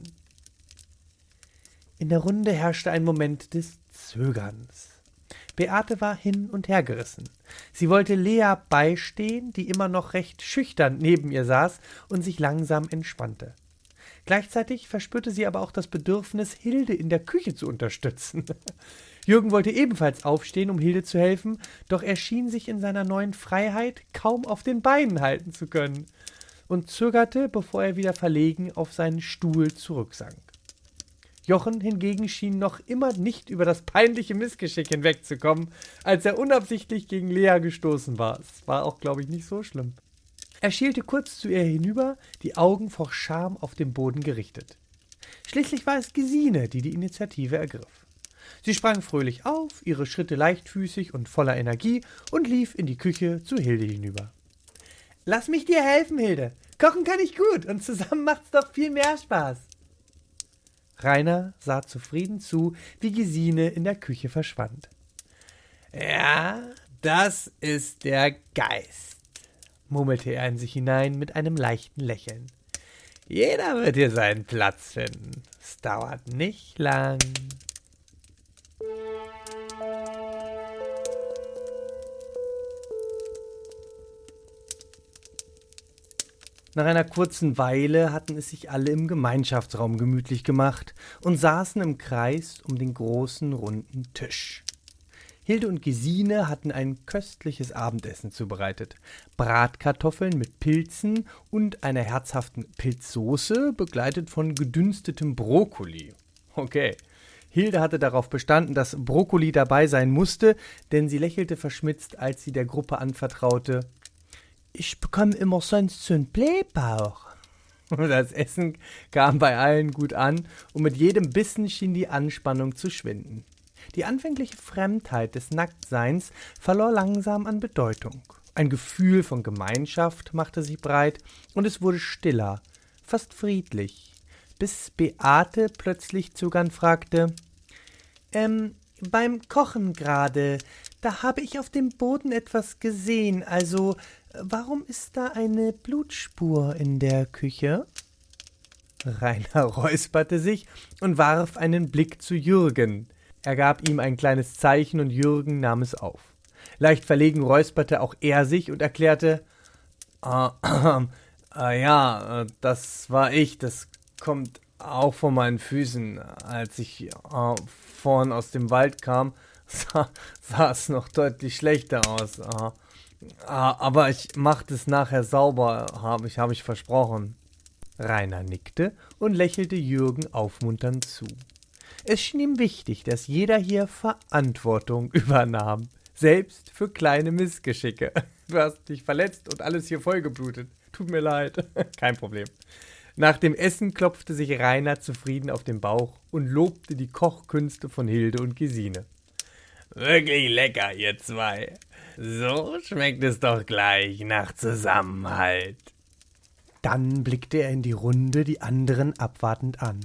In der Runde herrschte ein Moment des Zögerns. Beate war hin und her gerissen. Sie wollte Lea beistehen, die immer noch recht schüchtern neben ihr saß und sich langsam entspannte. Gleichzeitig verspürte sie aber auch das Bedürfnis, Hilde in der Küche zu unterstützen. Jürgen wollte ebenfalls aufstehen, um Hilde zu helfen, doch er schien sich in seiner neuen Freiheit kaum auf den Beinen halten zu können und zögerte, bevor er wieder verlegen auf seinen Stuhl zurücksank. Jochen hingegen schien noch immer nicht über das peinliche Missgeschick hinwegzukommen, als er unabsichtlich gegen Lea gestoßen war. Es war auch, glaube ich, nicht so schlimm. Er schielte kurz zu ihr hinüber, die Augen vor Scham auf den Boden gerichtet. Schließlich war es Gesine, die die Initiative ergriff. Sie sprang fröhlich auf, ihre Schritte leichtfüßig und voller Energie, und lief in die Küche zu Hilde hinüber. »Lass mich dir helfen, Hilde. Kochen kann ich gut, und zusammen macht's doch viel mehr Spaß.« Rainer sah zufrieden zu, wie Gesine in der Küche verschwand. »Ja, das ist der Geist«, murmelte er in sich hinein mit einem leichten Lächeln. »Jeder wird hier seinen Platz finden. Es dauert nicht lang.« Nach einer kurzen Weile hatten es sich alle im Gemeinschaftsraum gemütlich gemacht und saßen im Kreis um den großen, runden Tisch. Hilde und Gesine hatten ein köstliches Abendessen zubereitet. Bratkartoffeln mit Pilzen und einer herzhaften Pilzsoße, begleitet von gedünstetem Brokkoli. Okay, Hilde hatte darauf bestanden, dass Brokkoli dabei sein musste, denn sie lächelte verschmitzt, als sie der Gruppe anvertraute: »Ich bekomme immer sonst so einen Blähbauch.« Das Essen kam bei allen gut an und mit jedem Bissen schien die Anspannung zu schwinden. Die anfängliche Fremdheit des Nacktseins verlor langsam an Bedeutung. Ein Gefühl von Gemeinschaft machte sich breit und es wurde stiller, fast friedlich, bis Beate plötzlich zögernd fragte: »Ähm, beim Kochen gerade, da habe ich auf dem Boden etwas gesehen, also warum ist da eine Blutspur in der Küche?« Rainer räusperte sich und warf einen Blick zu Jürgen. Er gab ihm ein kleines Zeichen und Jürgen nahm es auf. Leicht verlegen räusperte auch er sich und erklärte: äh, äh, äh, ja, äh, das war ich, das kommt auch von meinen Füßen. Als ich äh, vorn aus dem Wald kam, sah, sah es noch deutlich schlechter aus. Äh, äh, aber ich mach das nachher sauber, habe ich, hab ich versprochen.« Rainer nickte und lächelte Jürgen aufmunternd zu. Es schien ihm wichtig, dass jeder hier Verantwortung übernahm, selbst für kleine Missgeschicke. Du hast dich verletzt und alles hier vollgeblutet. Tut mir leid. Kein Problem. Nach dem Essen klopfte sich Rainer zufrieden auf den Bauch und lobte die Kochkünste von Hilde und Gesine. »Wirklich lecker, ihr zwei. So schmeckt es doch gleich nach Zusammenhalt.« Dann blickte er in die Runde die anderen abwartend an.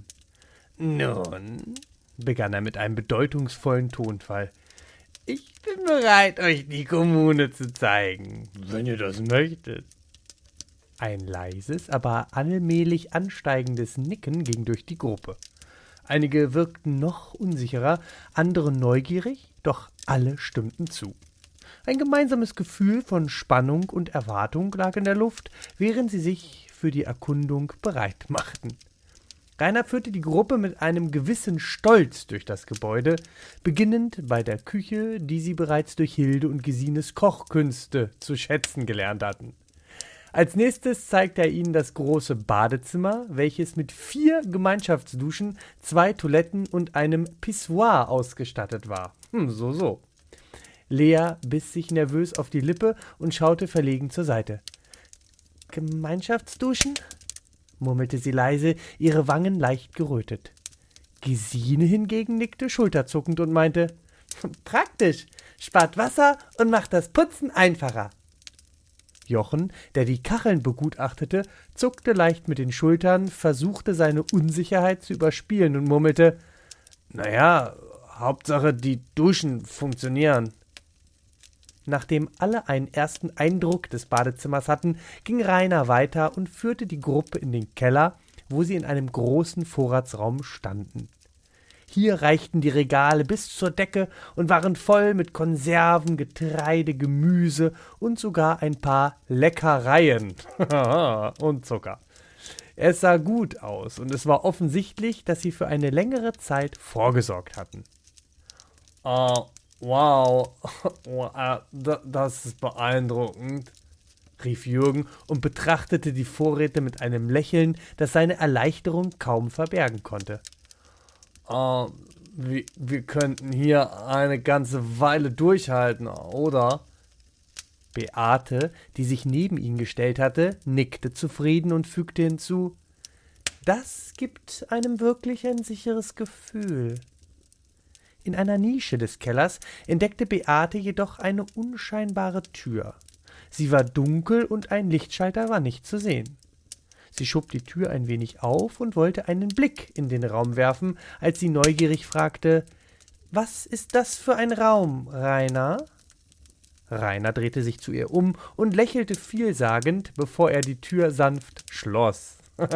»Nun«, begann er mit einem bedeutungsvollen Tonfall, »ich bin bereit, euch die Kommune zu zeigen, wenn ihr das möchtet.« Ein leises, aber allmählich ansteigendes Nicken ging durch die Gruppe. Einige wirkten noch unsicherer, andere neugierig, doch alle stimmten zu. Ein gemeinsames Gefühl von Spannung und Erwartung lag in der Luft, während sie sich für die Erkundung bereit machten. Rainer führte die Gruppe mit einem gewissen Stolz durch das Gebäude, beginnend bei der Küche, die sie bereits durch Hilde und Gesines Kochkünste zu schätzen gelernt hatten. Als nächstes zeigte er ihnen das große Badezimmer, welches mit vier Gemeinschaftsduschen, zwei Toiletten und einem Pissoir ausgestattet war. Hm, so, so. Lea biss sich nervös auf die Lippe und schaute verlegen zur Seite. »Gemeinschaftsduschen?« murmelte sie leise, ihre Wangen leicht gerötet. Gesine hingegen nickte schulterzuckend und meinte, »Praktisch, spart Wasser und macht das Putzen einfacher.« Jochen, der die Kacheln begutachtete, zuckte leicht mit den Schultern, versuchte seine Unsicherheit zu überspielen und murmelte, »Naja, Hauptsache die Duschen funktionieren.« Nachdem alle einen ersten Eindruck des Badezimmers hatten, ging Rainer weiter und führte die Gruppe in den Keller, wo sie in einem großen Vorratsraum standen. Hier reichten die Regale bis zur Decke und waren voll mit Konserven, Getreide, Gemüse und sogar ein paar Leckereien und Zucker. Es sah gut aus und es war offensichtlich, dass sie für eine längere Zeit vorgesorgt hatten. »Oh, wow, das ist beeindruckend«, rief Jürgen und betrachtete die Vorräte mit einem Lächeln, das seine Erleichterung kaum verbergen konnte. Uh, wir, wir könnten hier eine ganze Weile durchhalten, oder? Beate, die sich neben ihn gestellt hatte, nickte zufrieden und fügte hinzu, »Das gibt einem wirklich ein sicheres Gefühl.« In einer Nische des Kellers entdeckte Beate jedoch eine unscheinbare Tür. Sie war dunkel und ein Lichtschalter war nicht zu sehen. Sie schob die Tür ein wenig auf und wollte einen Blick in den Raum werfen, als sie neugierig fragte, »Was ist das für ein Raum, Rainer?« Rainer drehte sich zu ihr um und lächelte vielsagend, bevor er die Tür sanft schloss.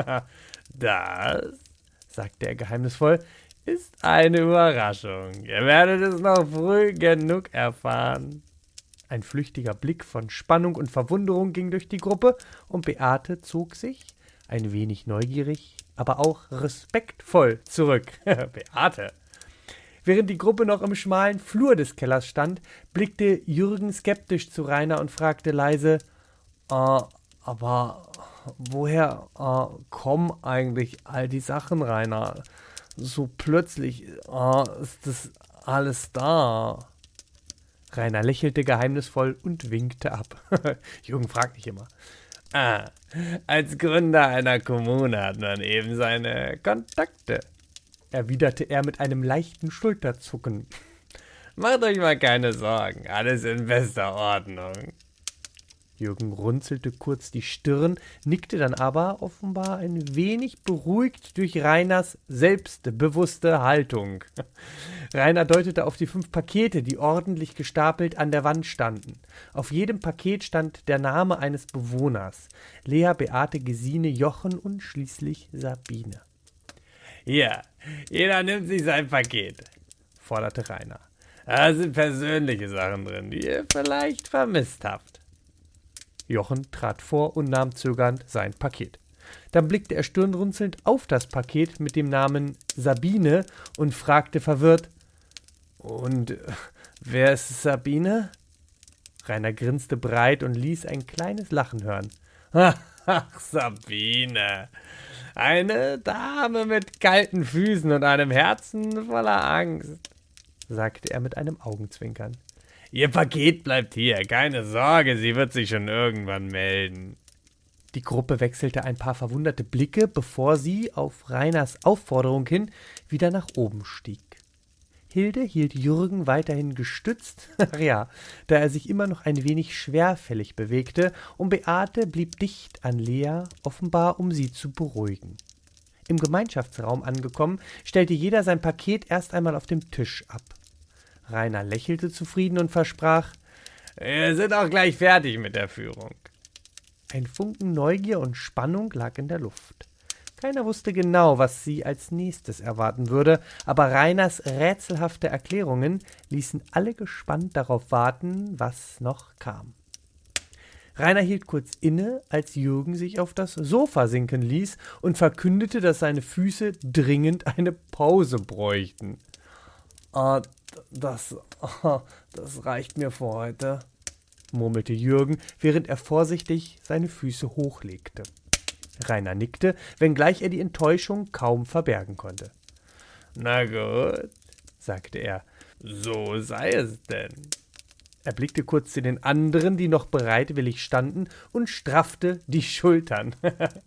»Das«, sagte er geheimnisvoll, »ist eine Überraschung. Ihr werdet es noch früh genug erfahren.« Ein flüchtiger Blick von Spannung und Verwunderung ging durch die Gruppe, und Beate zog sich, ein wenig neugierig, aber auch respektvoll zurück. Beate! Während die Gruppe noch im schmalen Flur des Kellers stand, blickte Jürgen skeptisch zu Rainer und fragte leise, äh, aber woher äh, kommen eigentlich all die Sachen, Rainer? So plötzlich äh, ist das alles da. Rainer lächelte geheimnisvoll und winkte ab. Jürgen fragt nicht immer. Ah, als Gründer einer Kommune hat man eben seine Kontakte, erwiderte er mit einem leichten Schulterzucken. Macht euch mal keine Sorgen, alles in bester Ordnung. Jürgen runzelte kurz die Stirn, nickte dann aber offenbar ein wenig beruhigt durch Rainers selbstbewusste Haltung. Rainer deutete auf die fünf Pakete, die ordentlich gestapelt an der Wand standen. Auf jedem Paket stand der Name eines Bewohners. Lea, Beate, Gesine, Jochen und schließlich Sabine. »Ja, jeder nimmt sich sein Paket«, forderte Rainer. »Da sind persönliche Sachen drin, die ihr vielleicht vermisst habt.« Jochen trat vor und nahm zögernd sein Paket. Dann blickte er stirnrunzelnd auf das Paket mit dem Namen Sabine und fragte verwirrt, »Und wer ist Sabine?« Rainer grinste breit und ließ ein kleines Lachen hören. »Ach, Sabine, eine Dame mit kalten Füßen und einem Herzen voller Angst«, sagte er mit einem Augenzwinkern. »Ihr Paket bleibt hier, keine Sorge, sie wird sich schon irgendwann melden.« Die Gruppe wechselte ein paar verwunderte Blicke, bevor sie, auf Rainers Aufforderung hin, wieder nach oben stieg. Hilde hielt Jürgen weiterhin gestützt, ach ja, da er sich immer noch ein wenig schwerfällig bewegte, und Beate blieb dicht an Lea, offenbar um sie zu beruhigen. Im Gemeinschaftsraum angekommen, stellte jeder sein Paket erst einmal auf dem Tisch ab. Rainer lächelte zufrieden und versprach: »Wir sind auch gleich fertig mit der Führung.« Ein Funken Neugier und Spannung lag in der Luft. Keiner wusste genau, was sie als nächstes erwarten würde, aber Rainers rätselhafte Erklärungen ließen alle gespannt darauf warten, was noch kam. Rainer hielt kurz inne, als Jürgen sich auf das Sofa sinken ließ und verkündete, dass seine Füße dringend eine Pause bräuchten. »Ah, das, ah, das reicht mir für heute«, murmelte Jürgen, während er vorsichtig seine Füße hochlegte. Rainer nickte, wenngleich er die Enttäuschung kaum verbergen konnte. »Na gut«, sagte er, »so sei es denn.« Er blickte kurz zu den anderen, die noch bereitwillig standen, und straffte die Schultern.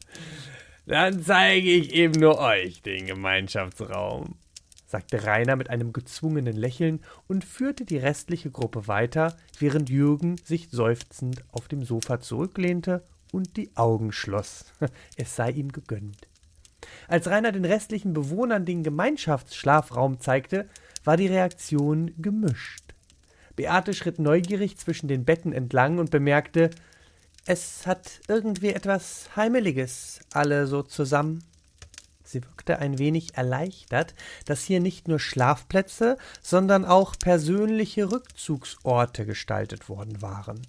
»Dann zeige ich eben nur euch den Gemeinschaftsraum«, sagte Rainer mit einem gezwungenen Lächeln und führte die restliche Gruppe weiter, während Jürgen sich seufzend auf dem Sofa zurücklehnte und die Augen schloss. Es sei ihm gegönnt. Als Rainer den restlichen Bewohnern den Gemeinschaftsschlafraum zeigte, war die Reaktion gemischt. Beate schritt neugierig zwischen den Betten entlang und bemerkte: »Es hat irgendwie etwas Heimeliges, alle so zusammen.« Sie wirkte ein wenig erleichtert, dass hier nicht nur Schlafplätze, sondern auch persönliche Rückzugsorte gestaltet worden waren.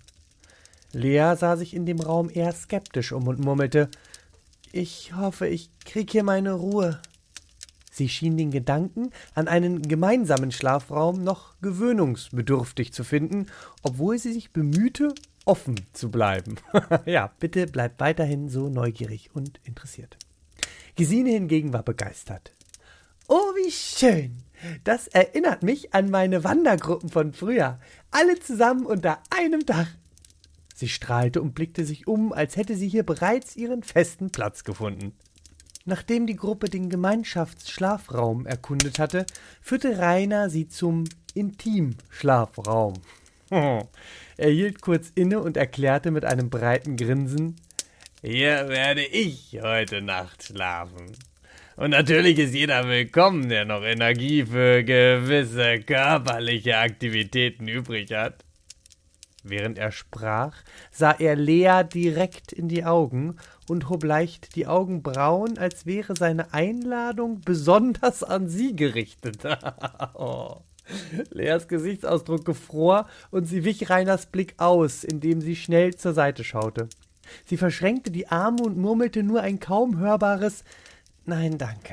Lea sah sich in dem Raum eher skeptisch um und murmelte: »Ich hoffe, ich krieg hier meine Ruhe.« Sie schien den Gedanken an einen gemeinsamen Schlafraum noch gewöhnungsbedürftig zu finden, obwohl sie sich bemühte, offen zu bleiben. Ja, bitte bleib weiterhin so neugierig und interessiert. Gesine hingegen war begeistert. »Oh, wie schön! Das erinnert mich an meine Wandergruppen von früher. Alle zusammen unter einem Dach.« Sie strahlte und blickte sich um, als hätte sie hier bereits ihren festen Platz gefunden. Nachdem die Gruppe den Gemeinschaftsschlafraum erkundet hatte, führte Rainer sie zum Intimschlafraum. Er hielt kurz inne und erklärte mit einem breiten Grinsen: »Hier werde ich heute Nacht schlafen. Und natürlich ist jeder willkommen, der noch Energie für gewisse körperliche Aktivitäten übrig hat.« Während er sprach, sah er Lea direkt in die Augen und hob leicht die Augenbrauen, als wäre seine Einladung besonders an sie gerichtet. Oh. Leas Gesichtsausdruck gefror und sie wich Rainers Blick aus, indem sie schnell zur Seite schaute. Sie verschränkte die Arme und murmelte nur ein kaum hörbares »Nein, danke«.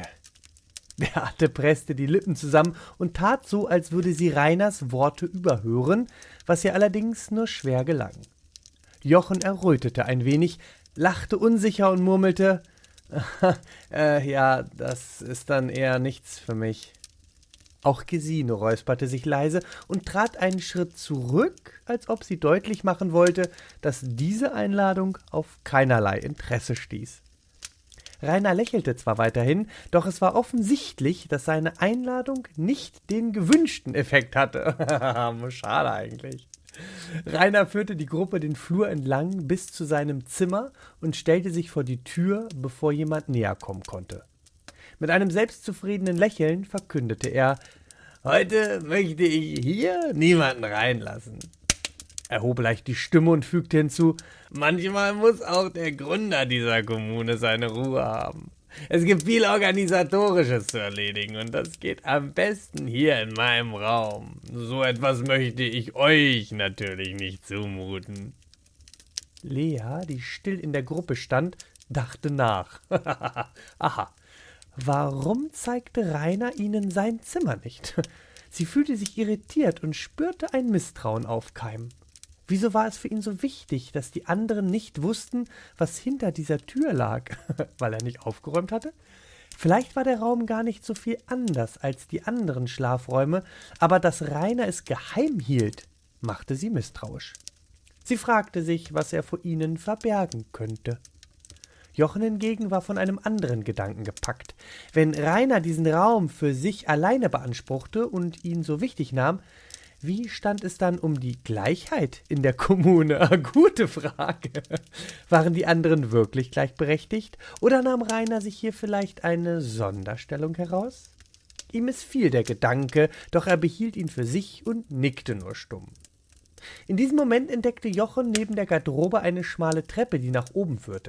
Beate presste die Lippen zusammen und tat so, als würde sie Rainers Worte überhören, was ihr allerdings nur schwer gelang. Jochen errötete ein wenig, lachte unsicher und murmelte: äh, »Ja, das ist dann eher nichts für mich.« Auch Gesine räusperte sich leise und trat einen Schritt zurück, als ob sie deutlich machen wollte, dass diese Einladung auf keinerlei Interesse stieß. Rainer lächelte zwar weiterhin, doch es war offensichtlich, dass seine Einladung nicht den gewünschten Effekt hatte. Schade eigentlich. Rainer führte die Gruppe den Flur entlang bis zu seinem Zimmer und stellte sich vor die Tür, bevor jemand näher kommen konnte. Mit einem selbstzufriedenen Lächeln verkündete er: »Heute möchte ich hier niemanden reinlassen.« Er hob leicht die Stimme und fügte hinzu: »Manchmal muss auch der Gründer dieser Kommune seine Ruhe haben. Es gibt viel Organisatorisches zu erledigen und das geht am besten hier in meinem Raum. So etwas möchte ich euch natürlich nicht zumuten.« Lea, die still in der Gruppe stand, dachte nach. Aha, warum zeigte Rainer ihnen sein Zimmer nicht? Sie fühlte sich irritiert und spürte ein Misstrauen aufkeimen. Wieso war es für ihn so wichtig, dass die anderen nicht wussten, was hinter dieser Tür lag? Weil er nicht aufgeräumt hatte? Vielleicht war der Raum gar nicht so viel anders als die anderen Schlafräume, aber dass Rainer es geheim hielt, machte sie misstrauisch. Sie fragte sich, was er vor ihnen verbergen könnte. Jochen hingegen war von einem anderen Gedanken gepackt. Wenn Rainer diesen Raum für sich alleine beanspruchte und ihn so wichtig nahm, wie stand es dann um die Gleichheit in der Kommune? Gute Frage. Waren die anderen wirklich gleichberechtigt oder nahm Rainer sich hier vielleicht eine Sonderstellung heraus? Ihm missfiel der Gedanke, doch er behielt ihn für sich und nickte nur stumm. In diesem Moment entdeckte Jochen neben der Garderobe eine schmale Treppe, die nach oben führte.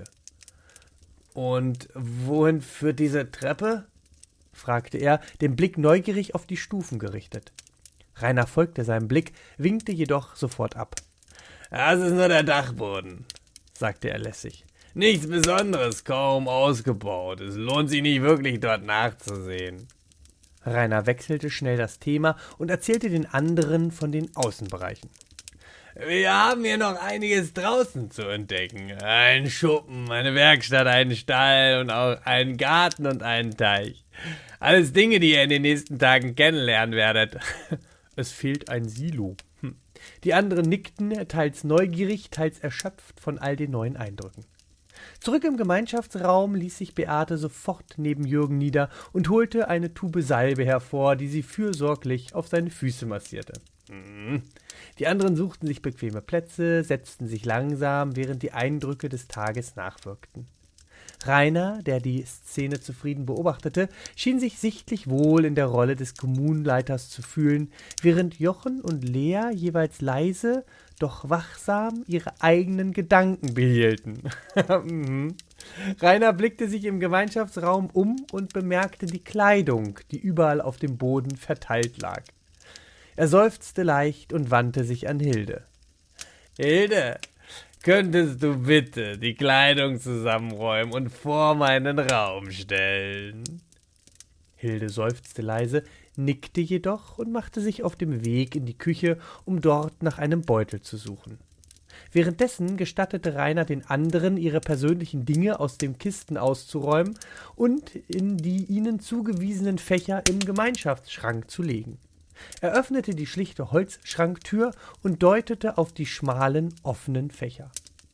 »Und wohin führt diese Treppe?« fragte er, den Blick neugierig auf die Stufen gerichtet. Rainer folgte seinem Blick, winkte jedoch sofort ab. »Das ist nur der Dachboden«, sagte er lässig. »Nichts Besonderes, kaum ausgebaut. Es lohnt sich nicht wirklich, dort nachzusehen.« Rainer wechselte schnell das Thema und erzählte den anderen von den Außenbereichen. »Wir haben hier noch einiges draußen zu entdecken. Ein Schuppen, eine Werkstatt, einen Stall und auch einen Garten und einen Teich. Alles Dinge, die ihr in den nächsten Tagen kennenlernen werdet.« Es fehlt ein Silo. Hm. Die anderen nickten, teils neugierig, teils erschöpft von all den neuen Eindrücken. Zurück im Gemeinschaftsraum ließ sich Beate sofort neben Jürgen nieder und holte eine Tube Salbe hervor, die sie fürsorglich auf seine Füße massierte. Hm. Die anderen suchten sich bequeme Plätze, setzten sich langsam, während die Eindrücke des Tages nachwirkten. Rainer, der die Szene zufrieden beobachtete, schien sich sichtlich wohl in der Rolle des Kommunenleiters zu fühlen, während Jochen und Lea jeweils leise, doch wachsam ihre eigenen Gedanken behielten. Rainer blickte sich im Gemeinschaftsraum um und bemerkte die Kleidung, die überall auf dem Boden verteilt lag. Er seufzte leicht und wandte sich an Hilde. »Hilde, könntest du bitte die Kleidung zusammenräumen und vor meinen Raum stellen?« Hilde seufzte leise, nickte jedoch und machte sich auf dem Weg in die Küche, um dort nach einem Beutel zu suchen. Währenddessen gestattete Rainer den anderen, ihre persönlichen Dinge aus den Kisten auszuräumen und in die ihnen zugewiesenen Fächer im Gemeinschaftsschrank zu legen. Er öffnete die schlichte Holzschranktür und deutete auf die schmalen, offenen Fächer.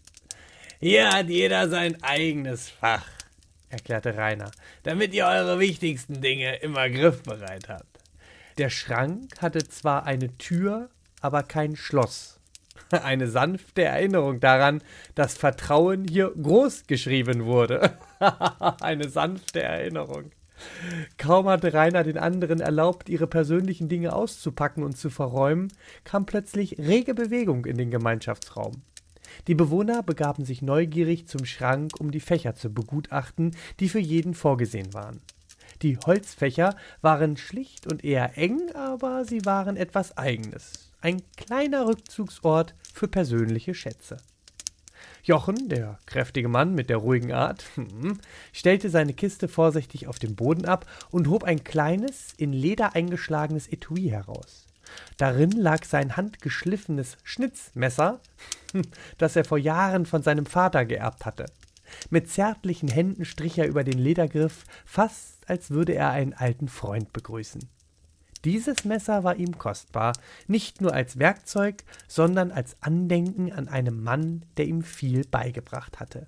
»Hier hat jeder sein eigenes Fach«, erklärte Rainer, »damit ihr eure wichtigsten Dinge immer griffbereit habt.« Der Schrank hatte zwar eine Tür, aber kein Schloss. Eine sanfte Erinnerung daran, dass Vertrauen hier groß geschrieben wurde. Eine sanfte Erinnerung. Kaum hatte Rainer den anderen erlaubt, ihre persönlichen Dinge auszupacken und zu verräumen, kam plötzlich rege Bewegung in den Gemeinschaftsraum. Die Bewohner begaben sich neugierig zum Schrank, um die Fächer zu begutachten, die für jeden vorgesehen waren. Die Holzfächer waren schlicht und eher eng, aber sie waren etwas Eigenes. Ein kleiner Rückzugsort für persönliche Schätze. Jochen, der kräftige Mann mit der ruhigen Art, hm, stellte seine Kiste vorsichtig auf den Boden ab und hob ein kleines, in Leder eingeschlagenes Etui heraus. Darin lag sein handgeschliffenes Schnitzmesser, das er vor Jahren von seinem Vater geerbt hatte. Mit zärtlichen Händen strich er über den Ledergriff, fast als würde er einen alten Freund begrüßen. Dieses Messer war ihm kostbar, nicht nur als Werkzeug, sondern als Andenken an einen Mann, der ihm viel beigebracht hatte.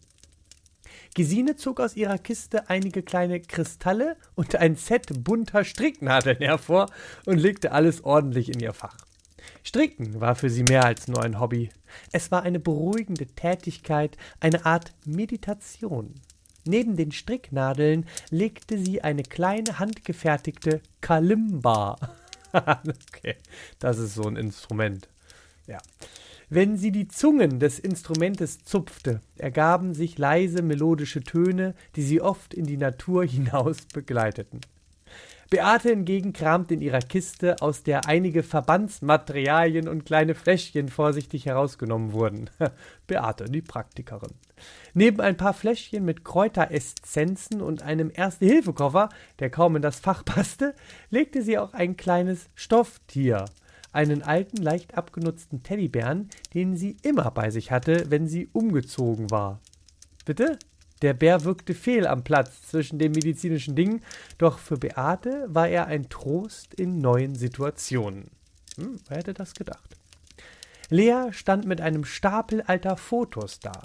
Gesine zog aus ihrer Kiste einige kleine Kristalle und ein Set bunter Stricknadeln hervor und legte alles ordentlich in ihr Fach. Stricken war für sie mehr als nur ein Hobby. Es war eine beruhigende Tätigkeit, eine Art Meditation. Neben den Stricknadeln legte sie eine kleine handgefertigte Kalimba. Okay, das ist so ein Instrument. Ja. Wenn sie die Zungen des Instrumentes zupfte, ergaben sich leise melodische Töne, die sie oft in die Natur hinaus begleiteten. Beate hingegen kramte in ihrer Kiste, aus der einige Verbandsmaterialien und kleine Fläschchen vorsichtig herausgenommen wurden. Beate, die Praktikerin. Neben ein paar Fläschchen mit Kräuteressenzen und einem Erste-Hilfe-Koffer, der kaum in das Fach passte, legte sie auch ein kleines Stofftier, einen alten, leicht abgenutzten Teddybären, den sie immer bei sich hatte, wenn sie umgezogen war. Bitte? Der Bär wirkte fehl am Platz zwischen den medizinischen Dingen, doch für Beate war er ein Trost in neuen Situationen. Hm, wer hätte das gedacht? Lea stand mit einem Stapel alter Fotos da.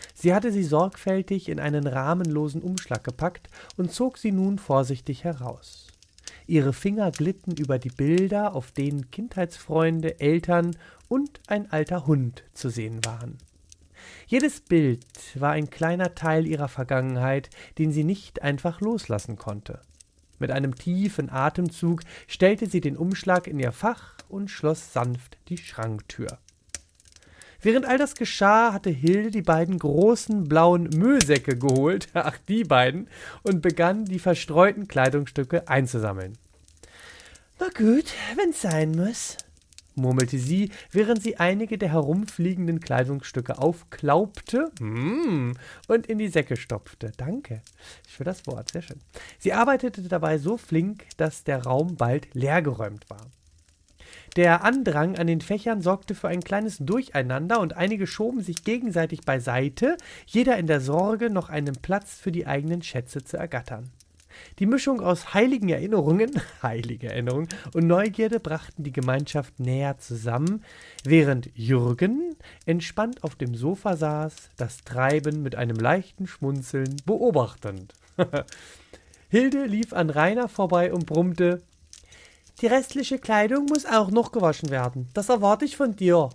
Sie hatte sie sorgfältig in einen rahmenlosen Umschlag gepackt und zog sie nun vorsichtig heraus. Ihre Finger glitten über die Bilder, auf denen Kindheitsfreunde, Eltern und ein alter Hund zu sehen waren. Jedes Bild war ein kleiner Teil ihrer Vergangenheit, den sie nicht einfach loslassen konnte. Mit einem tiefen Atemzug stellte sie den Umschlag in ihr Fach und schloss sanft die Schranktür. Während all das geschah, hatte Hilde die beiden großen blauen Müllsäcke geholt, ach die beiden, und begann, die verstreuten Kleidungsstücke einzusammeln. »Na gut, wenn's sein muss«, murmelte sie, während sie einige der herumfliegenden Kleidungsstücke aufklaubte mm, und in die Säcke stopfte. Danke für das Wort, sehr schön. Sie arbeitete dabei so flink, dass der Raum bald leergeräumt war. Der Andrang an den Fächern sorgte für ein kleines Durcheinander und einige schoben sich gegenseitig beiseite, jeder in der Sorge, noch einen Platz für die eigenen Schätze zu ergattern. Die Mischung aus heiligen Erinnerungen, heilige Erinnerungen und Neugierde brachten die Gemeinschaft näher zusammen, während Jürgen entspannt auf dem Sofa saß, das Treiben mit einem leichten Schmunzeln beobachtend. Hilde lief an Rainer vorbei und brummte: »Die restliche Kleidung muss auch noch gewaschen werden. Das erwarte ich von dir.«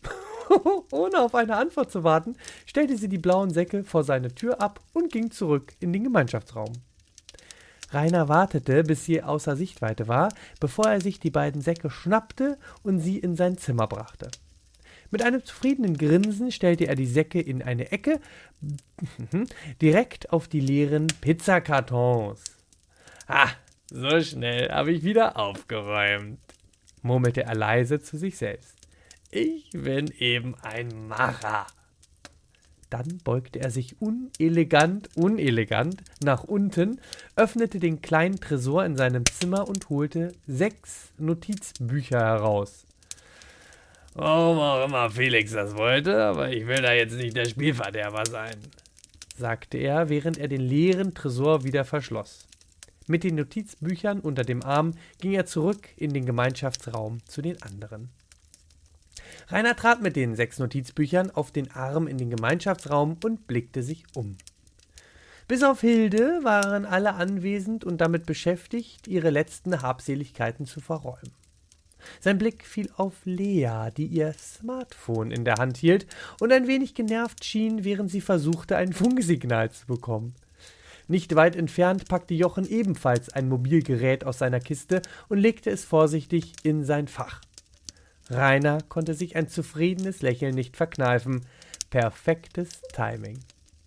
Ohne auf eine Antwort zu warten, stellte sie die blauen Säcke vor seine Tür ab und ging zurück in den Gemeinschaftsraum. Rainer wartete, bis sie außer Sichtweite war, bevor er sich die beiden Säcke schnappte und sie in sein Zimmer brachte. Mit einem zufriedenen Grinsen stellte er die Säcke in eine Ecke, direkt auf die leeren Pizzakartons. »Ah, so schnell habe ich wieder aufgeräumt«, murmelte er leise zu sich selbst. »Ich bin eben ein Macher.« Dann beugte er sich unelegant, unelegant nach unten, öffnete den kleinen Tresor in seinem Zimmer und holte sechs Notizbücher heraus. »Warum auch immer Felix das wollte, aber ich will da jetzt nicht der Spielverderber sein«, sagte er, während er den leeren Tresor wieder verschloss. Mit den Notizbüchern unter dem Arm ging er zurück in den Gemeinschaftsraum zu den anderen. Rainer trat mit den sechs Notizbüchern auf den Arm in den Gemeinschaftsraum und blickte sich um. Bis auf Hilde waren alle anwesend und damit beschäftigt, ihre letzten Habseligkeiten zu verräumen. Sein Blick fiel auf Lea, die ihr Smartphone in der Hand hielt und ein wenig genervt schien, während sie versuchte, ein Funksignal zu bekommen. Nicht weit entfernt packte Jochen ebenfalls ein Mobilgerät aus seiner Kiste und legte es vorsichtig in sein Fach. Rainer konnte sich ein zufriedenes Lächeln nicht verkneifen. Perfektes Timing.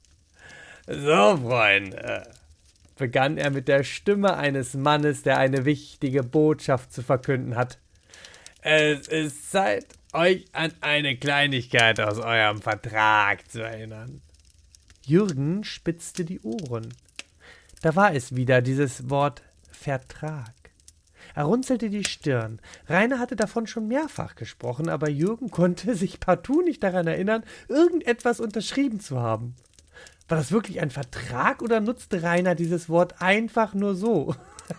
»So, Freunde«, begann er mit der Stimme eines Mannes, der eine wichtige Botschaft zu verkünden hat. »Es ist Zeit, euch an eine Kleinigkeit aus eurem Vertrag zu erinnern.« Jürgen spitzte die Ohren. Da war es wieder, dieses Wort Vertrag. Er runzelte die Stirn. Rainer hatte davon schon mehrfach gesprochen, aber Jürgen konnte sich partout nicht daran erinnern, irgendetwas unterschrieben zu haben. War das wirklich ein Vertrag oder nutzte Rainer dieses Wort einfach nur so?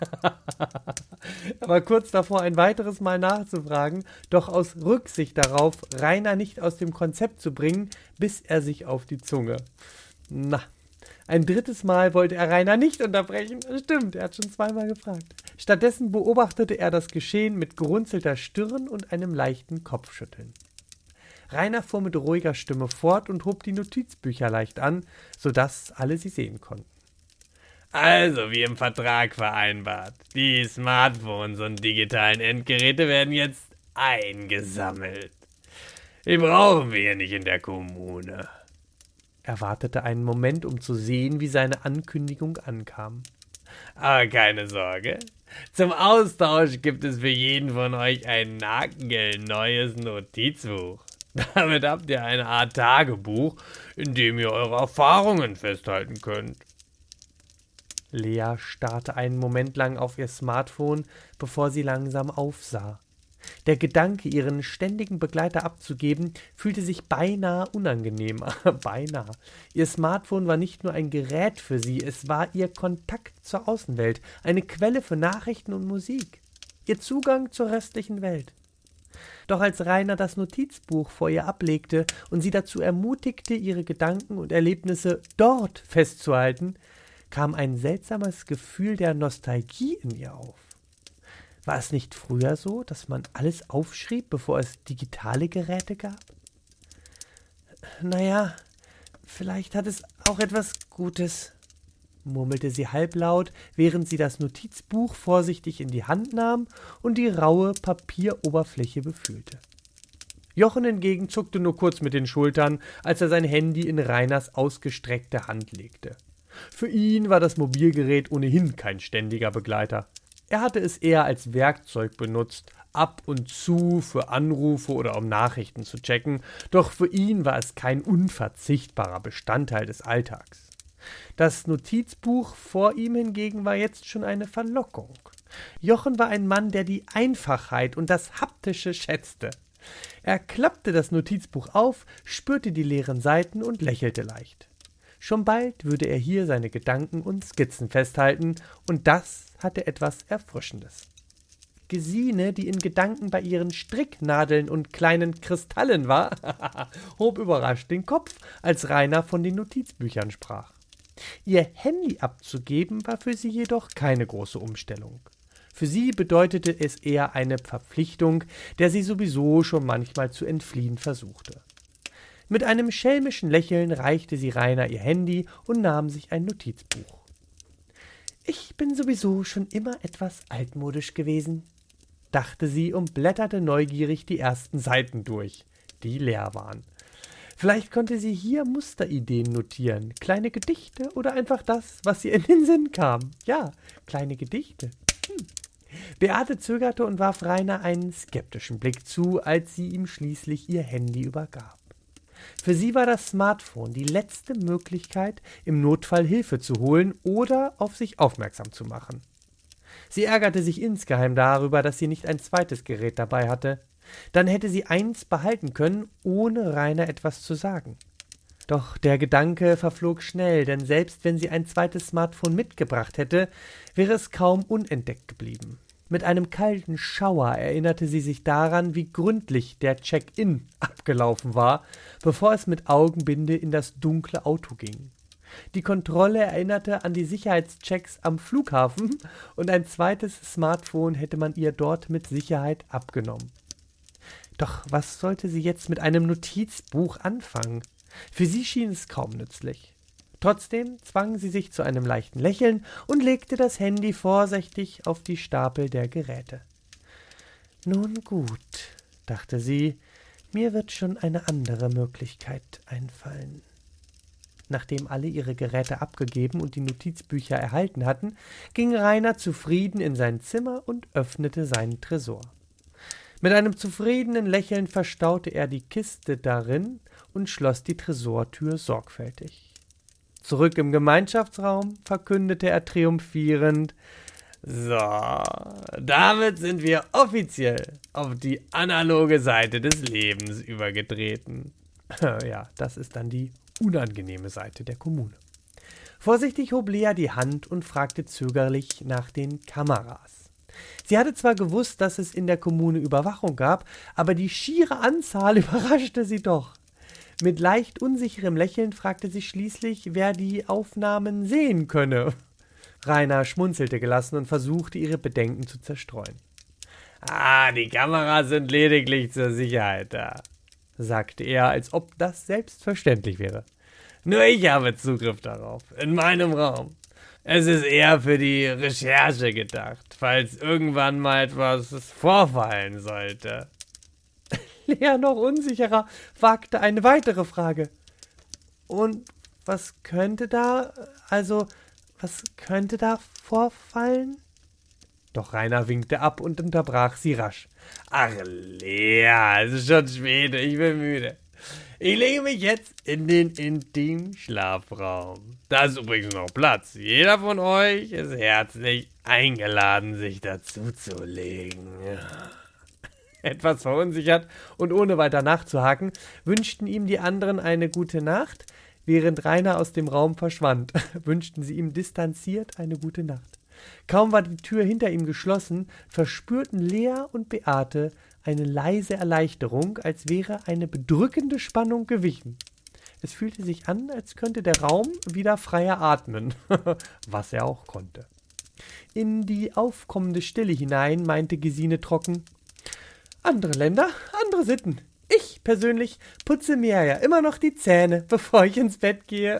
Er war kurz davor, ein weiteres Mal nachzufragen, doch aus Rücksicht darauf, Rainer nicht aus dem Konzept zu bringen, biss er sich auf die Zunge. Na, ein drittes Mal wollte er Rainer nicht unterbrechen. Stimmt, er hat schon zweimal gefragt. Stattdessen beobachtete er das Geschehen mit gerunzelter Stirn und einem leichten Kopfschütteln. Rainer fuhr mit ruhiger Stimme fort und hob die Notizbücher leicht an, sodass alle sie sehen konnten. Also, wie im Vertrag vereinbart, die Smartphones und digitalen Endgeräte werden jetzt eingesammelt. Die brauchen wir hier nicht in der Kommune. Er wartete einen Moment, um zu sehen, wie seine Ankündigung ankam. Aber keine Sorge, zum Austausch gibt es für jeden von euch ein nagelneues Notizbuch. Damit habt ihr eine Art Tagebuch, in dem ihr eure Erfahrungen festhalten könnt. Lea starrte einen Moment lang auf ihr Smartphone, bevor sie langsam aufsah. Der Gedanke, ihren ständigen Begleiter abzugeben, fühlte sich beinahe unangenehm. beinahe. Ihr Smartphone war nicht nur ein Gerät für sie, es war ihr Kontakt zur Außenwelt, eine Quelle für Nachrichten und Musik, ihr Zugang zur restlichen Welt. Doch als Rainer das Notizbuch vor ihr ablegte und sie dazu ermutigte, ihre Gedanken und Erlebnisse dort festzuhalten, kam ein seltsames Gefühl der Nostalgie in ihr auf. War es nicht früher so, dass man alles aufschrieb, bevor es digitale Geräte gab? Naja, vielleicht hat es auch etwas Gutes, murmelte sie halblaut, während sie das Notizbuch vorsichtig in die Hand nahm und die raue Papieroberfläche befühlte. Jochen hingegen zuckte nur kurz mit den Schultern, als er sein Handy in Rainers ausgestreckte Hand legte. Für ihn war das Mobilgerät ohnehin kein ständiger Begleiter. Er hatte es eher als Werkzeug benutzt, ab und zu für Anrufe oder um Nachrichten zu checken, doch für ihn war es kein unverzichtbarer Bestandteil des Alltags. Das Notizbuch vor ihm hingegen war jetzt schon eine Verlockung. Jochen war ein Mann, der die Einfachheit und das Haptische schätzte. Er klappte das Notizbuch auf, spürte die leeren Seiten und lächelte leicht. Schon bald würde er hier seine Gedanken und Skizzen festhalten, und das hatte etwas Erfrischendes. Gesine, die in Gedanken bei ihren Stricknadeln und kleinen Kristallen war, hob überrascht den Kopf, als Rainer von den Notizbüchern sprach. Ihr Handy abzugeben war für sie jedoch keine große Umstellung. Für sie bedeutete es eher eine Verpflichtung, der sie sowieso schon manchmal zu entfliehen versuchte. Mit einem schelmischen Lächeln reichte sie Rainer ihr Handy und nahm sich ein Notizbuch. »Ich bin sowieso schon immer etwas altmodisch gewesen«, dachte sie und blätterte neugierig die ersten Seiten durch, die leer waren. Vielleicht konnte sie hier Musterideen notieren, kleine Gedichte oder einfach das, was ihr in den Sinn kam. Ja, kleine Gedichte. Hm. Beate zögerte und warf Rainer einen skeptischen Blick zu, als sie ihm schließlich ihr Handy übergab. Für sie war das Smartphone die letzte Möglichkeit, im Notfall Hilfe zu holen oder auf sich aufmerksam zu machen. Sie ärgerte sich insgeheim darüber, dass sie nicht ein zweites Gerät dabei hatte. Dann hätte sie eins behalten können, ohne Rainer etwas zu sagen. Doch der Gedanke verflog schnell, denn selbst wenn sie ein zweites Smartphone mitgebracht hätte, wäre es kaum unentdeckt geblieben. Mit einem kalten Schauer erinnerte sie sich daran, wie gründlich der Check-in abgelaufen war, bevor es mit Augenbinde in das dunkle Auto ging. Die Kontrolle erinnerte an die Sicherheitschecks am Flughafen und ein zweites Smartphone hätte man ihr dort mit Sicherheit abgenommen. Doch was sollte sie jetzt mit einem Notizbuch anfangen? Für sie schien es kaum nützlich. Trotzdem zwang sie sich zu einem leichten Lächeln und legte das Handy vorsichtig auf die Stapel der Geräte. »Nun gut«, dachte sie, »mir wird schon eine andere Möglichkeit einfallen.« Nachdem alle ihre Geräte abgegeben und die Notizbücher erhalten hatten, ging Rainer zufrieden in sein Zimmer und öffnete seinen Tresor. Mit einem zufriedenen Lächeln verstaute er die Kiste darin und schloss die Tresortür sorgfältig. Zurück im Gemeinschaftsraum verkündete er triumphierend: »So, damit sind wir offiziell auf die analoge Seite des Lebens übergetreten.« Ja, das ist dann die unangenehme Seite der Kommune. Vorsichtig hob Lea die Hand und fragte zögerlich nach den Kameras. Sie hatte zwar gewusst, dass es in der Kommune Überwachung gab, aber die schiere Anzahl überraschte sie doch. Mit leicht unsicherem Lächeln fragte sie schließlich, wer die Aufnahmen sehen könne. Rainer schmunzelte gelassen und versuchte, ihre Bedenken zu zerstreuen. »Ah, die Kameras sind lediglich zur Sicherheit da«, sagte er, als ob das selbstverständlich wäre. »Nur ich habe Zugriff darauf, in meinem Raum. Es ist eher für die Recherche gedacht, falls irgendwann mal etwas vorfallen sollte.« Lea, noch unsicherer, wagte eine weitere Frage. »Und was könnte da, also, was könnte da vorfallen?« Doch Rainer winkte ab und unterbrach sie rasch. »Ach, Lea, es ist schon spät, ich bin müde. Ich lege mich jetzt in den Intimschlafraum. Da ist übrigens noch Platz. Jeder von euch ist herzlich eingeladen, sich dazuzulegen.« Etwas verunsichert und ohne weiter nachzuhaken, wünschten ihm die anderen eine gute Nacht. Während Rainer aus dem Raum verschwand, wünschten sie ihm distanziert eine gute Nacht. Kaum war die Tür hinter ihm geschlossen, verspürten Lea und Beate eine leise Erleichterung, als wäre eine bedrückende Spannung gewichen. Es fühlte sich an, als könnte der Raum wieder freier atmen, was er auch konnte. In die aufkommende Stille hinein meinte Gesine trocken: »Andere Länder, andere Sitten. Ich persönlich putze mir ja immer noch die Zähne, bevor ich ins Bett gehe.«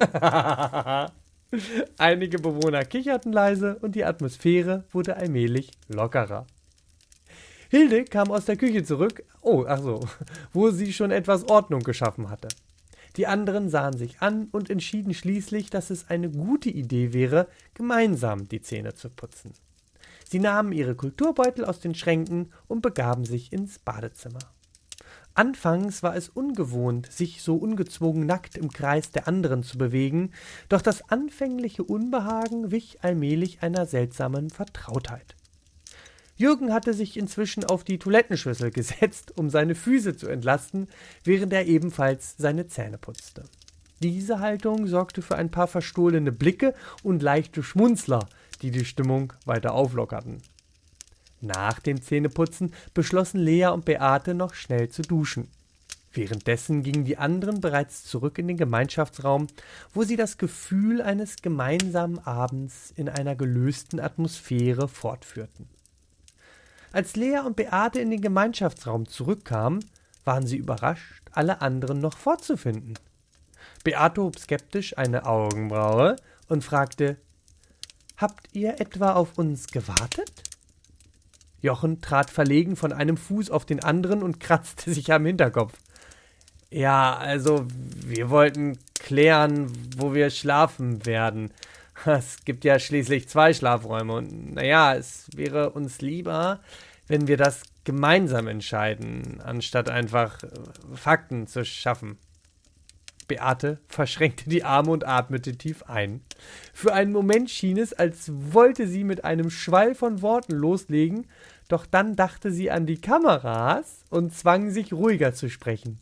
Einige Bewohner kicherten leise und die Atmosphäre wurde allmählich lockerer. Hilde kam aus der Küche zurück, oh, ach so, wo sie schon etwas Ordnung geschaffen hatte. Die anderen sahen sich an und entschieden schließlich, dass es eine gute Idee wäre, gemeinsam die Zähne zu putzen. Sie nahmen ihre Kulturbeutel aus den Schränken und begaben sich ins Badezimmer. Anfangs war es ungewohnt, sich so ungezwungen nackt im Kreis der anderen zu bewegen, doch das anfängliche Unbehagen wich allmählich einer seltsamen Vertrautheit. Jürgen hatte sich inzwischen auf die Toilettenschüssel gesetzt, um seine Füße zu entlasten, während er ebenfalls seine Zähne putzte. Diese Haltung sorgte für ein paar verstohlene Blicke und leichte Schmunzler, die die Stimmung weiter auflockerten. Nach dem Zähneputzen beschlossen Lea und Beate noch schnell zu duschen. Währenddessen gingen die anderen bereits zurück in den Gemeinschaftsraum, wo sie das Gefühl eines gemeinsamen Abends in einer gelösten Atmosphäre fortführten. Als Lea und Beate in den Gemeinschaftsraum zurückkamen, waren sie überrascht, alle anderen noch vorzufinden. Beate hob skeptisch eine Augenbraue und fragte: »Habt ihr etwa auf uns gewartet?« Jochen trat verlegen von einem Fuß auf den anderen und kratzte sich am Hinterkopf. »Ja, also, wir wollten klären, wo wir schlafen werden. Es gibt ja schließlich zwei Schlafräume und naja, es wäre uns lieber, wenn wir das gemeinsam entscheiden, anstatt einfach Fakten zu schaffen.« Beate verschränkte die Arme und atmete tief ein. Für einen Moment schien es, als wollte sie mit einem Schwall von Worten loslegen, doch dann dachte sie an die Kameras und zwang sich ruhiger zu sprechen.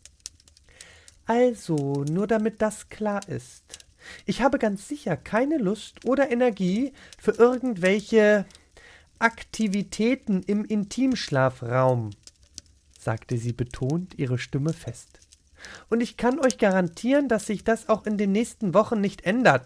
»Also, nur damit das klar ist. Ich habe ganz sicher keine Lust oder Energie für irgendwelche Aktivitäten im Intimschlafraum«, sagte sie betont, ihre Stimme fest. »Und ich kann euch garantieren, dass sich das auch in den nächsten Wochen nicht ändert.«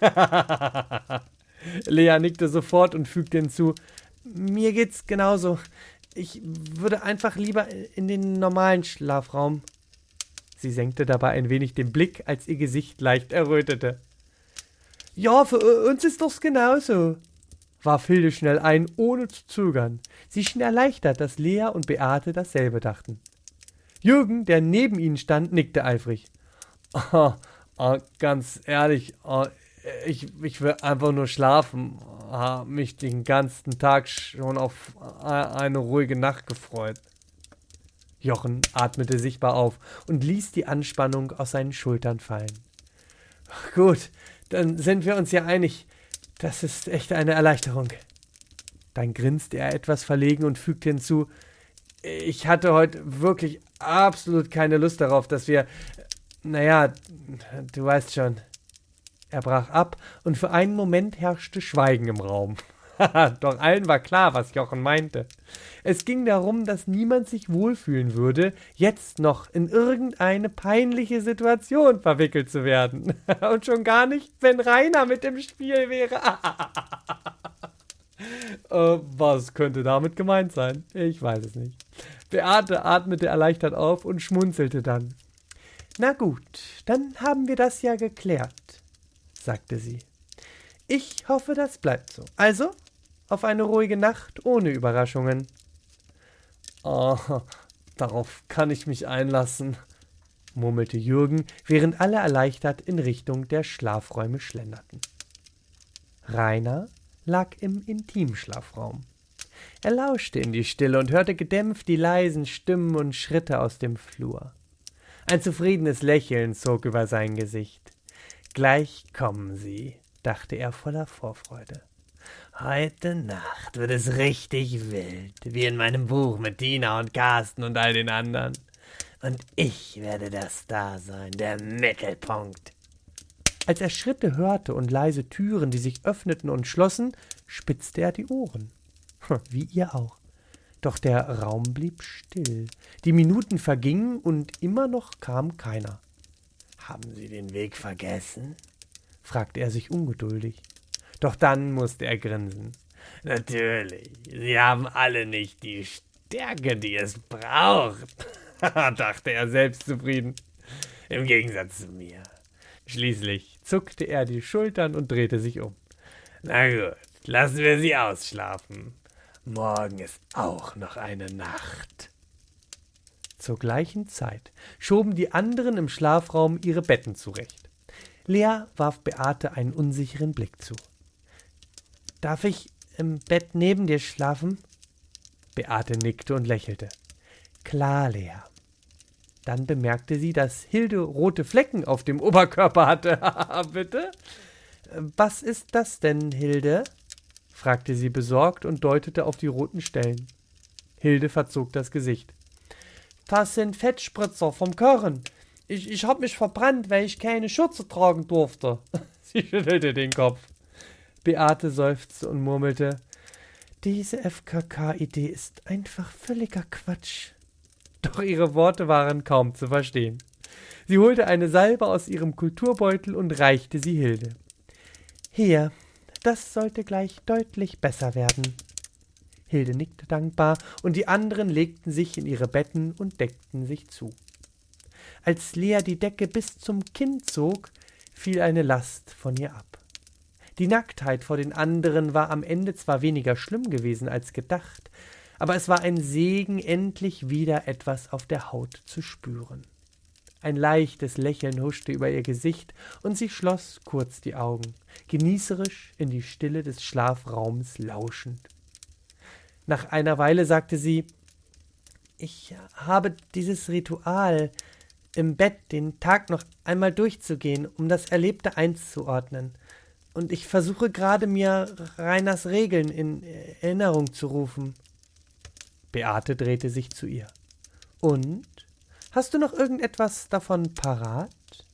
Lea nickte sofort und fügte hinzu: »Mir geht's genauso. Ich würde einfach lieber in den normalen Schlafraum.« Sie senkte dabei ein wenig den Blick, als ihr Gesicht leicht errötete. »Ja, für uns ist das genauso«, warf Hilde schnell ein, ohne zu zögern. Sie schien erleichtert, dass Lea und Beate dasselbe dachten. Jürgen, der neben ihnen stand, nickte eifrig. Oh, oh, ganz ehrlich, oh, ich, ich will einfach nur schlafen. Habe mich den ganzen Tag schon auf eine ruhige Nacht gefreut.« Jochen atmete sichtbar auf und ließ die Anspannung aus seinen Schultern fallen. »Gut, dann sind wir uns ja einig. Das ist echt eine Erleichterung.« Dann grinste er etwas verlegen und fügte hinzu: »Ich hatte heute wirklich absolut keine Lust darauf, dass wir, naja, du weißt schon.« Er brach ab und für einen Moment herrschte Schweigen im Raum. Doch allen war klar, was Jochen meinte. Es ging darum, dass niemand sich wohlfühlen würde, jetzt noch in irgendeine peinliche Situation verwickelt zu werden. Und schon gar nicht, wenn Rainer mit im Spiel wäre. äh, was könnte damit gemeint sein? Ich weiß es nicht. Beate atmete erleichtert auf und schmunzelte dann. »Na gut, dann haben wir das ja geklärt«, sagte sie. »Ich hoffe, das bleibt so. Also, auf eine ruhige Nacht ohne Überraschungen.« »Oh, darauf kann ich mich einlassen«, murmelte Jürgen, während alle erleichtert in Richtung der Schlafräume schlenderten. Rainer lag im Intimschlafraum. Er lauschte in die Stille und hörte gedämpft die leisen Stimmen und Schritte aus dem Flur. Ein zufriedenes Lächeln zog über sein Gesicht. »Gleich kommen sie«, dachte er voller Vorfreude. »Heute Nacht wird es richtig wild, wie in meinem Buch mit Tina und Carsten und all den anderen. Und ich werde der Star sein, der Mittelpunkt.« Als er Schritte hörte und leise Türen, die sich öffneten und schlossen, spitzte er die Ohren. Wie ihr auch. Doch der Raum blieb still. Die Minuten vergingen und immer noch kam keiner. »Haben Sie den Weg vergessen?« fragte er sich ungeduldig. Doch dann musste er grinsen. »Natürlich, Sie haben alle nicht die Stärke, die es braucht«, dachte er selbstzufrieden. »Im Gegensatz zu mir.« Schließlich zuckte er die Schultern und drehte sich um. »Na gut, lassen wir Sie ausschlafen. Morgen ist auch noch eine Nacht.« Zur gleichen Zeit schoben die anderen im Schlafraum ihre Betten zurecht. Lea warf Beate einen unsicheren Blick zu. »Darf ich im Bett neben dir schlafen?« Beate nickte und lächelte. »Klar, Lea.« Dann bemerkte sie, dass Hilde rote Flecken auf dem Oberkörper hatte. »Bitte? Was ist das denn, Hilde?« fragte sie besorgt und deutete auf die roten Stellen. Hilde verzog das Gesicht. »Das sind Fettspritzer vom Kochen. Ich, ich hab mich verbrannt, weil ich keine Schürze tragen durfte.« Sie schüttelte den Kopf. Beate seufzte und murmelte, »Diese F K K-Idee ist einfach völliger Quatsch.« Doch ihre Worte waren kaum zu verstehen. Sie holte eine Salbe aus ihrem Kulturbeutel und reichte sie Hilde. »Hier, das sollte gleich deutlich besser werden.« Hilde nickte dankbar, und die anderen legten sich in ihre Betten und deckten sich zu. Als Lea die Decke bis zum Kinn zog, fiel eine Last von ihr ab. Die Nacktheit vor den anderen war am Ende zwar weniger schlimm gewesen als gedacht, aber es war ein Segen, endlich wieder etwas auf der Haut zu spüren. Ein leichtes Lächeln huschte über ihr Gesicht, und sie schloss kurz die Augen, genießerisch in die Stille des Schlafraums lauschend. Nach einer Weile sagte sie, »Ich habe dieses Ritual, im Bett den Tag noch einmal durchzugehen, um das Erlebte einzuordnen. Und ich versuche gerade, mir Rainers Regeln in Erinnerung zu rufen.« Beate drehte sich zu ihr. »Und? Hast du noch irgendetwas davon parat?«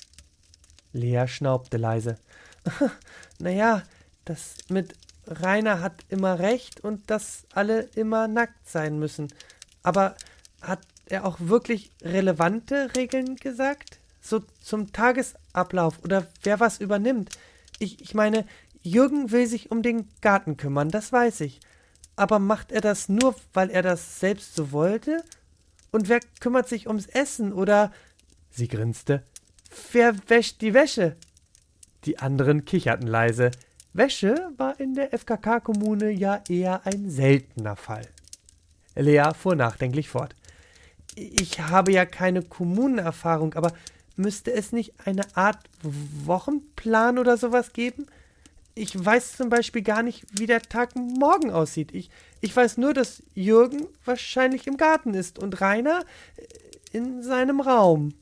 Lea schnaubte leise. »Naja, das mit Rainer hat immer recht und dass alle immer nackt sein müssen. Aber hat er auch wirklich relevante Regeln gesagt? So zum Tagesablauf oder wer was übernimmt? Ich, ich meine, Jürgen will sich um den Garten kümmern, das weiß ich. Aber macht er das nur, weil er das selbst so wollte? Und wer kümmert sich ums Essen oder…« Sie grinste. »Wer wäscht die Wäsche?« Die anderen kicherten leise. Wäsche war in der F K K-Kommune ja eher ein seltener Fall. Lea fuhr nachdenklich fort. »Ich habe ja keine Kommunenerfahrung, aber müsste es nicht eine Art Wochenplan oder sowas geben? Ich weiß zum Beispiel gar nicht, wie der Tag morgen aussieht. Ich, ich weiß nur, dass Jürgen wahrscheinlich im Garten ist und Rainer in seinem Raum.«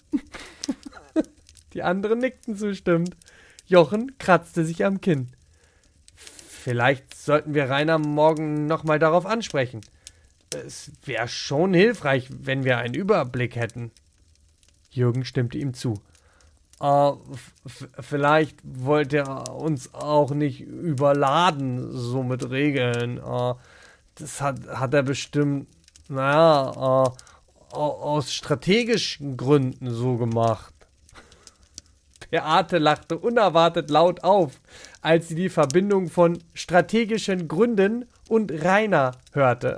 Die anderen nickten zustimmend. Jochen kratzte sich am Kinn. »Vielleicht sollten wir Rainer morgen nochmal darauf ansprechen. Es wäre schon hilfreich, wenn wir einen Überblick hätten.« Jürgen stimmte ihm zu. Äh, f- vielleicht wollte er uns auch nicht überladen, so mit Regeln. Äh, das hat, hat er bestimmt, naja, äh, aus strategischen Gründen so gemacht. Beate lachte unerwartet laut auf, als sie die Verbindung von strategischen Gründen und Rainer hörte.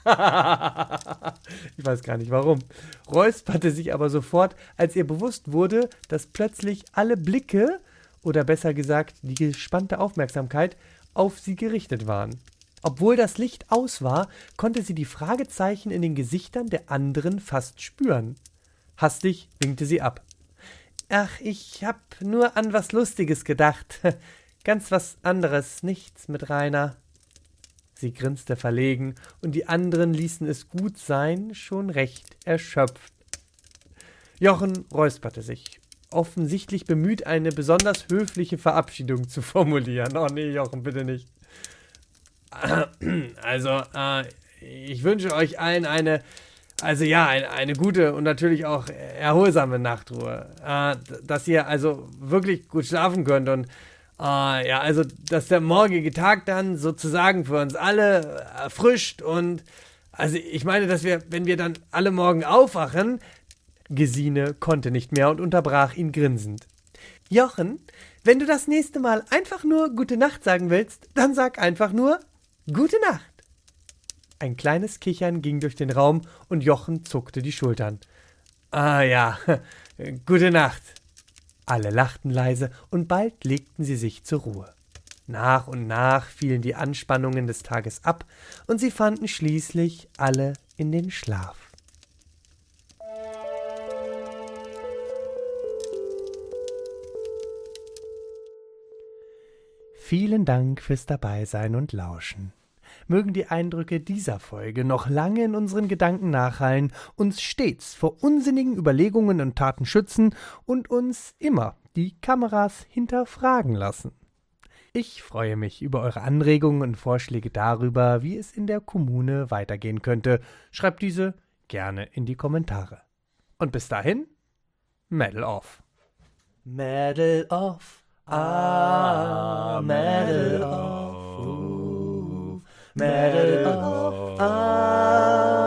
Ich weiß gar nicht warum. Räusperte sich aber sofort, als ihr bewusst wurde, dass plötzlich alle Blicke, oder besser gesagt die gespannte Aufmerksamkeit, auf sie gerichtet waren. Obwohl das Licht aus war, konnte sie die Fragezeichen in den Gesichtern der anderen fast spüren. Hastig winkte sie ab. »Ach, ich hab nur an was Lustiges gedacht. Ganz was anderes, nichts mit Rainer.« Sie grinste verlegen, und die anderen ließen es gut sein, schon recht erschöpft. Jochen räusperte sich, offensichtlich bemüht, eine besonders höfliche Verabschiedung zu formulieren. »Oh nee, Jochen, bitte nicht.« »Also, äh, ich wünsche euch allen eine, also ja, eine, eine gute und natürlich auch erholsame Nachtruhe. Äh, dass ihr also wirklich gut schlafen könnt und äh, ja, also, dass der morgige Tag dann sozusagen für uns alle erfrischt und Also ich meine, dass wir, wenn wir dann alle morgen aufwachen... Gesine konnte nicht mehr und unterbrach ihn grinsend. Jochen, wenn du das nächste Mal einfach nur Gute Nacht sagen willst, dann sag einfach nur Gute Nacht. Ein kleines Kichern ging durch den Raum und Jochen zuckte die Schultern. Ah ja, Gute Nacht. Alle lachten leise und bald legten sie sich zur Ruhe. Nach und nach fielen die Anspannungen des Tages ab und sie fanden schließlich alle in den Schlaf. Vielen Dank fürs Dabeisein und Lauschen. Mögen die Eindrücke dieser Folge noch lange in unseren Gedanken nachhallen, uns stets vor unsinnigen Überlegungen und Taten schützen und uns immer die Kameras hinterfragen lassen. Ich freue mich über eure Anregungen und Vorschläge darüber, wie es in der Kommune weitergehen könnte. Schreibt diese gerne in die Kommentare. Und bis dahin, Medal off. Medal off. Ah, medal off. Ooh, medal off. Ah.